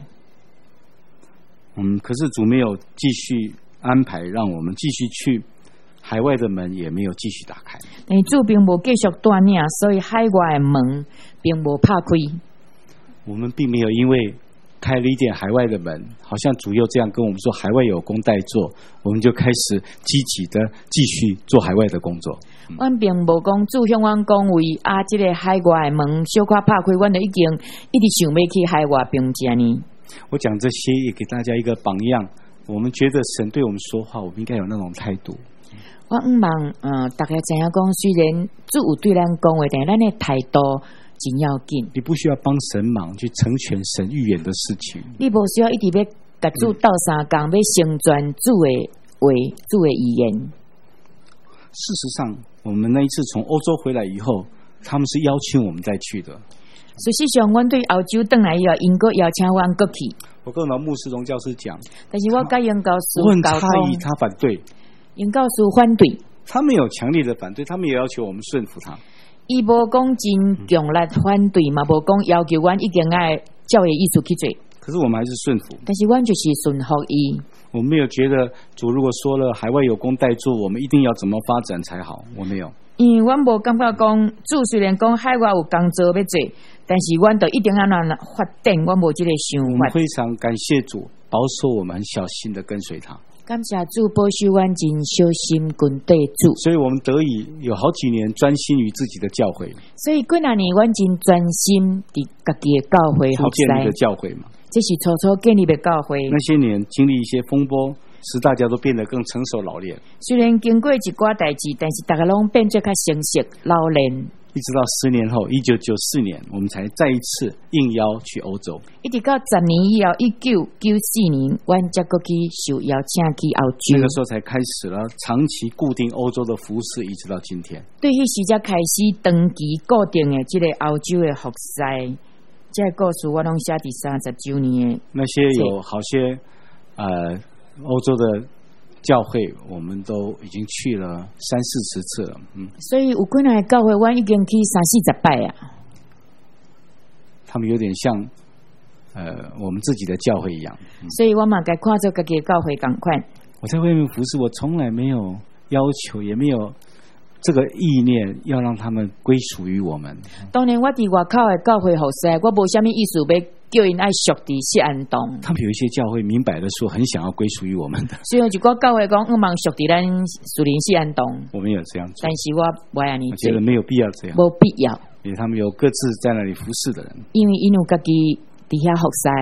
可是主没有继续安排，让我们继续去。海外的门也没有继续打开， 但是主并无继续带领，所以海外的门并无拍开。 我们并没有因为开了一点海外的门，好像主又这样跟我们说海外有工待做，我们就开始积极的继续做海外的工作。 阮并无讲主向阮讲为这个海外的门小可拍开，阮就已经一直想要去海外并这呢。 我讲这些也给大家一个榜样，我们觉得神对我们说话，我们应该有那种态度。 我希望大家知影讲，虽然主有对咱讲话，但咱的态度真要紧。 你不需要帮神忙去成全神预言的事情， 你无需要一直要甲主斗相共，要成全主的话、主的预言。 事实上，我们那一次从欧洲回来以后，他们是邀请我们再去的。 事实上，阮对欧洲回来以后，因阁邀请阮过去。 我跟我牧师荣教师讲， 但是我甲杨教师我很诧异，他反对。 杨教师反对， 他没有强烈的反对，他们也要求我们顺服他。 伊无讲真强烈反对嘛，无讲要求阮一定爱照伊意思去做。 可是我们还是顺服。 但是阮就是顺服伊。 我没有觉得主如果说了海外有工待做，我们一定要怎么发展才好，我没有。 因为阮无感觉讲主虽然讲海外有工作要做，但是阮就一定要让发展，阮无这个想法。 我们非常感谢主保守我们，很小心的跟随他。 感谢主保守阮真小心跟对主， 所以我们得以有好几年专心于自己的教会。 所以几那年阮真专心伫家己的教会服侍。 建立的教会嘛， 这是初建立的教会。 那些年经历一些风波，使大家都变得更成熟老练。 虽然经过一寡代志，但是大家拢变做较成熟老练。 一直到10年后，1994年，我们才再一次应邀去欧洲。 一直到10年以后，1994年，阮才过去受邀请去欧洲。 那个时候才开始了长期固定欧洲的服事，一直到今天。 对，迄时才开始长期固定的这个欧洲的服事。这个故事我拢写第30周年的。 那些有好些欧洲的教会，我们都已经去了30-40次了。 所以有几那教会，我已经去30-40摆啊。 他们有点像我们自己的教会一样。 所以我嘛该看做自己的教会同款。 我在外面服侍，我从来没有要求，也没有这个意念要让他们归属于我们。 当然，我伫外口的教会服侍，我无虾米意思要叫因爱属伫西安洞。 他们有一些教会明摆的说很想要归属于我们的， 所以一个教会讲希望属伫咱树林西安洞。 我们有这样做， 但是我不安尼做， 我觉得没有必要这样， 无必要， 因为他们有各自在那里服侍的人， 因为因有家己伫遐服侍的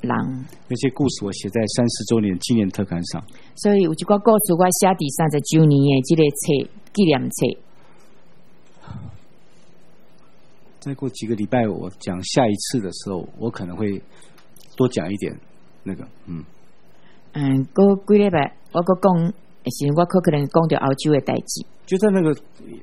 人。 那些故事我写在30周年纪念特刊上。 所以有一个故事我写第30周年的这个册纪念册。 再过几个礼拜，我讲下一次的时候，我可能会多讲一点那个， 过几礼拜我搁讲，是我可能讲到澳洲的代志。 就在那个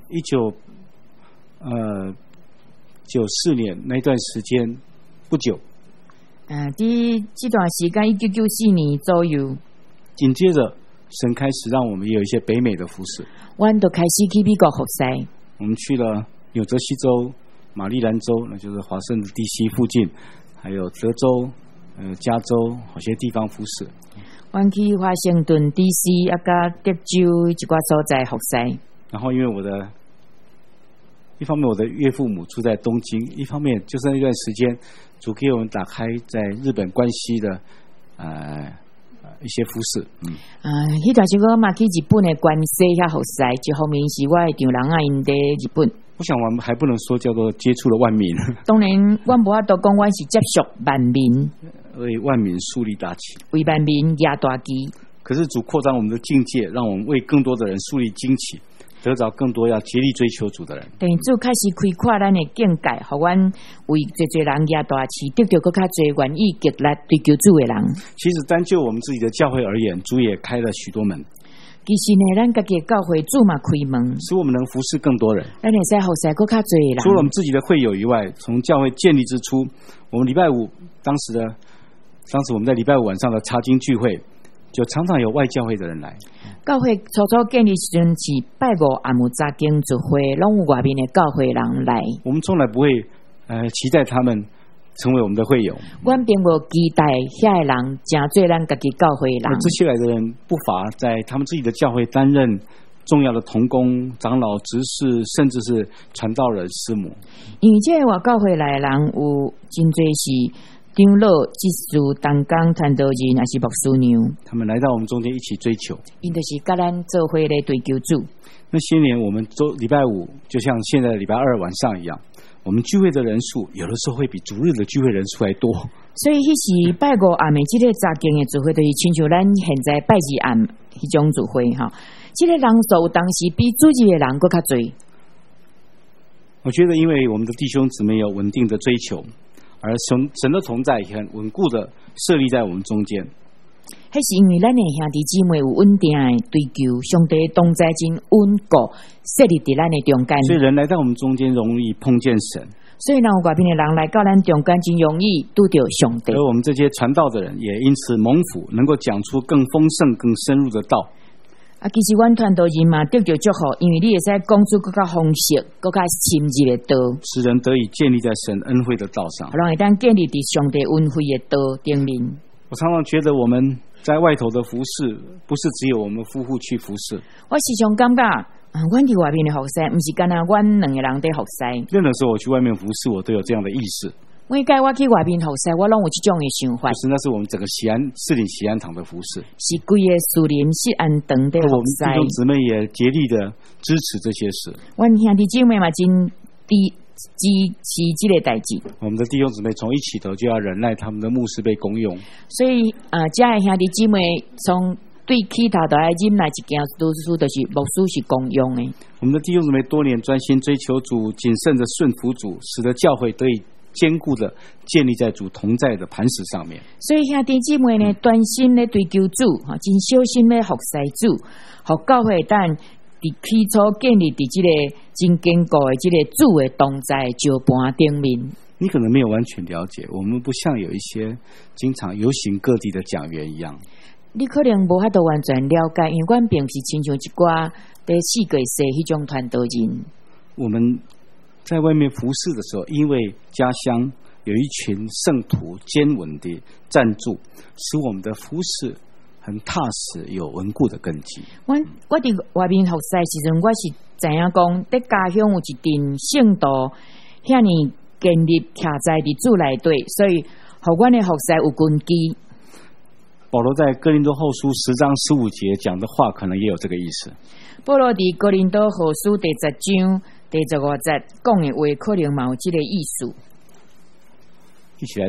94年那段时间不久， 这段时间1994年左右， 紧接着神开始让我们有一些北美的服事， 我们就开始去美国服事。 我们去了纽泽西州、马里兰州，那就是华盛顿 DC 附近，还有德州、加州好些地方服事。 我们去华盛顿 DC 加德州一寡所在服事。 然后因为一方面我的岳父母住在东京，一方面就是那段时间主给我们打开在日本关西的一些服事。 迄段时间我嘛去日本的关西遐服事，一方面是我的丈人啊因在日本。 我想我们还不能说叫做接触了万民。 当然我无法度讲我是接触万民， 为万民树立大旗， 为万民压大旗。 可是主扩张我们的境界，让我们为更多的人树立旌旗，得着更多要竭力追求主的人。 等主开始开阔咱的境界，互阮为最人压大旗，得到更加多愿意极力追求主的人。 其实单就我们自己的教会而言，主也开了许多门。 其实呢，咱家己的教会主嘛开门， 使我们能服侍更多人。 咱会使服侍更加多人。 除了我们自己的会友以外，从教会建立之初，我们礼拜五当时我们在礼拜五晚上的查经聚会，就常常有外教会的人来。 教会初建立时阵是拜五暗暝查经聚会，拢有外面的教会人来。 我们从来不会期待他们成为我们的会友。 我并无期待遐个人真做咱家己教会人。 这些来的人不乏在他们自己的教会担任重要的同工、长老、执事，甚至是传道人、师母。 因为这外教会来的人有真多是长老、祭司、同工、传道人，也是牧师娘。他们来到我们中间一起追求， 因就是甲咱做伙来追求主。 那些年我们礼拜五就像现在的礼拜二晚上一样，我们聚会的人数有的时候会比主日的聚会人数还多。 所以迄是拜五暗的这个查经的聚会，就是亲像咱现在拜日暗迄种聚会哈。这个人数当时比主日的人更较多。 我觉得，因为我们的弟兄姊妹有稳定的追求，而神的同在也很稳固的设立在我们中间。 迄是因为咱的兄弟姊妹有稳定的追求，上帝同在真稳固，设立在咱的中间。 所以人来到我们中间容易碰见神。 所以让外边的人来到咱中间，真容易拄到上帝。 而我们这些传道的人也因此蒙福，能够讲出更丰盛、更深入的道。 其实阮传道人嘛得到祝福，因为你会使讲出更加丰盛、更加深入的道， 使人得以建立在神恩惠的道上， 让会当建立在上帝恩惠的道顶面。 我常常觉得我们在外头的服事，不是只有我们夫妇去服事。 我时常感觉，阮伫外面的服事，不是干那阮两个人在服事。 任何时候我去外面服事，我都有这样的意识。 每届我去外面服事，我拢有这种的想法。 就是那是我们整个士林喜安堂的服事， 是规个士林喜安堂的服事。 我们弟兄姊妹也竭力的支持这些事。 阮兄弟姊妹嘛，真支持这个代志。 我们的弟兄姊妹从一起头就要忍耐他们的牧师被公用， 所以这的兄弟姊妹从对起头都要忍耐一件多数都是牧师是公用的。 我们的弟兄姊妹多年专心追求主，谨慎的顺服主，使得教会得以坚固的建立在主同在的磐石上面。 所以兄弟姊妹呢，专心的追求主，真小心的服侍主，互教会但伫起初建立伫这个真坚固的这个主的同在石盘顶面。 你可能没有完全了解，我们不像有一些经常游行各地的讲员一样。 你可能无法度完全了解，因为阮并不是亲像一寡在世界世迄种传道人。 我们在外面服侍的时候，因为家乡有一群圣徒坚稳地站住，使我们的服侍很踏实，有稳固的根基。 我伫外面服侍时阵，我是知影讲，在家乡有一群圣徒，遐尼建立徛在伫主内底，所以互阮的服侍有根基。 保罗在哥林多后书10章15节讲的话，可能也有这个意思。 保罗伫哥林多后书第10章第15节讲的话，可能嘛有这个意思。 一起来读。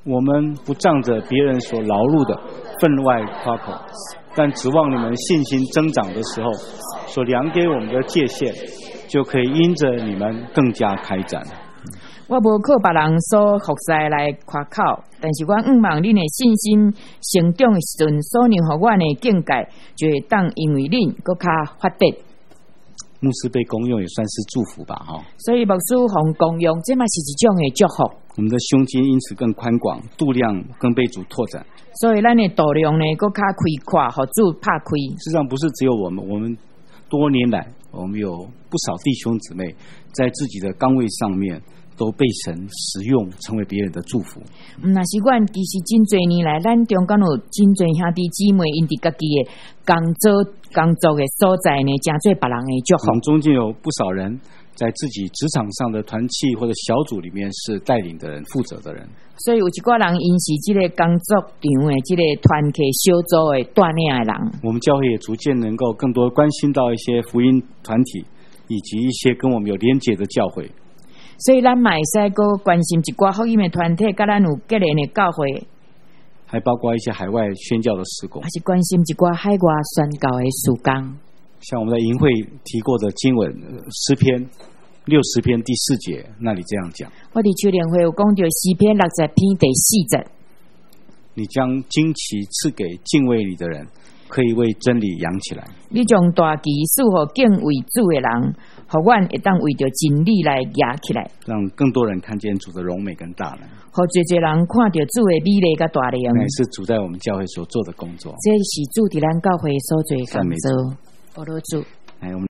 我们不仗着别人所劳碌的分外夸口，但指望你们信心增长的时候，所量给我们的界限，就可以因着你们更加开展。 我无靠别人所服侍来夸口，但是我盼望恁的信心成长的时阵，所让予阮的境界，就会当因为恁更加发达。 牧师被公用也算是祝福吧，哈。 所以牧师奉公用，这嘛是一种的祝福。 我们的胸襟因此更宽广，度量更被主拓展。 所以咱的度量呢，更加开阔，互主拍开。 事实上，不是只有我们多年来，我们有不少弟兄姊妹在自己的岗位上面都被神使用，成为别人的祝福。 那是阮其实真多年来，咱中间有真多兄弟姊妹，因伫家己的工作的所在呢，真做别人的祝福。 我们中间有不少人在自己职场上的团契或者小组里面是带领的人、负责的人。 所以有一寡人因是这个工作场的这个团体小组的带领的人。我们教会也逐渐能够更多关心到一些福音团体，以及一些跟我们有连结的教会。 所以咱嘛会使个关心一寡福音的团体，甲咱有结连的教会， 还包括一些海外宣教的事工， 还是关心一寡海外宣教的事工。 像我们在营会提过的经文诗篇60篇第4节，那里这样讲： 我伫秋联会有讲到诗篇60篇第4节， 你将旌旗赐给敬畏你的人，可以为真理扬起来。 你将大旗赐予敬畏主的人，互阮会当为着真理来扬起来， 让更多人看见主的荣美跟大能， 互侪侪人看到主的美丽跟大能。 乃是主在我们教会所做的工作， 这是主伫咱教会所做的工作。我都主。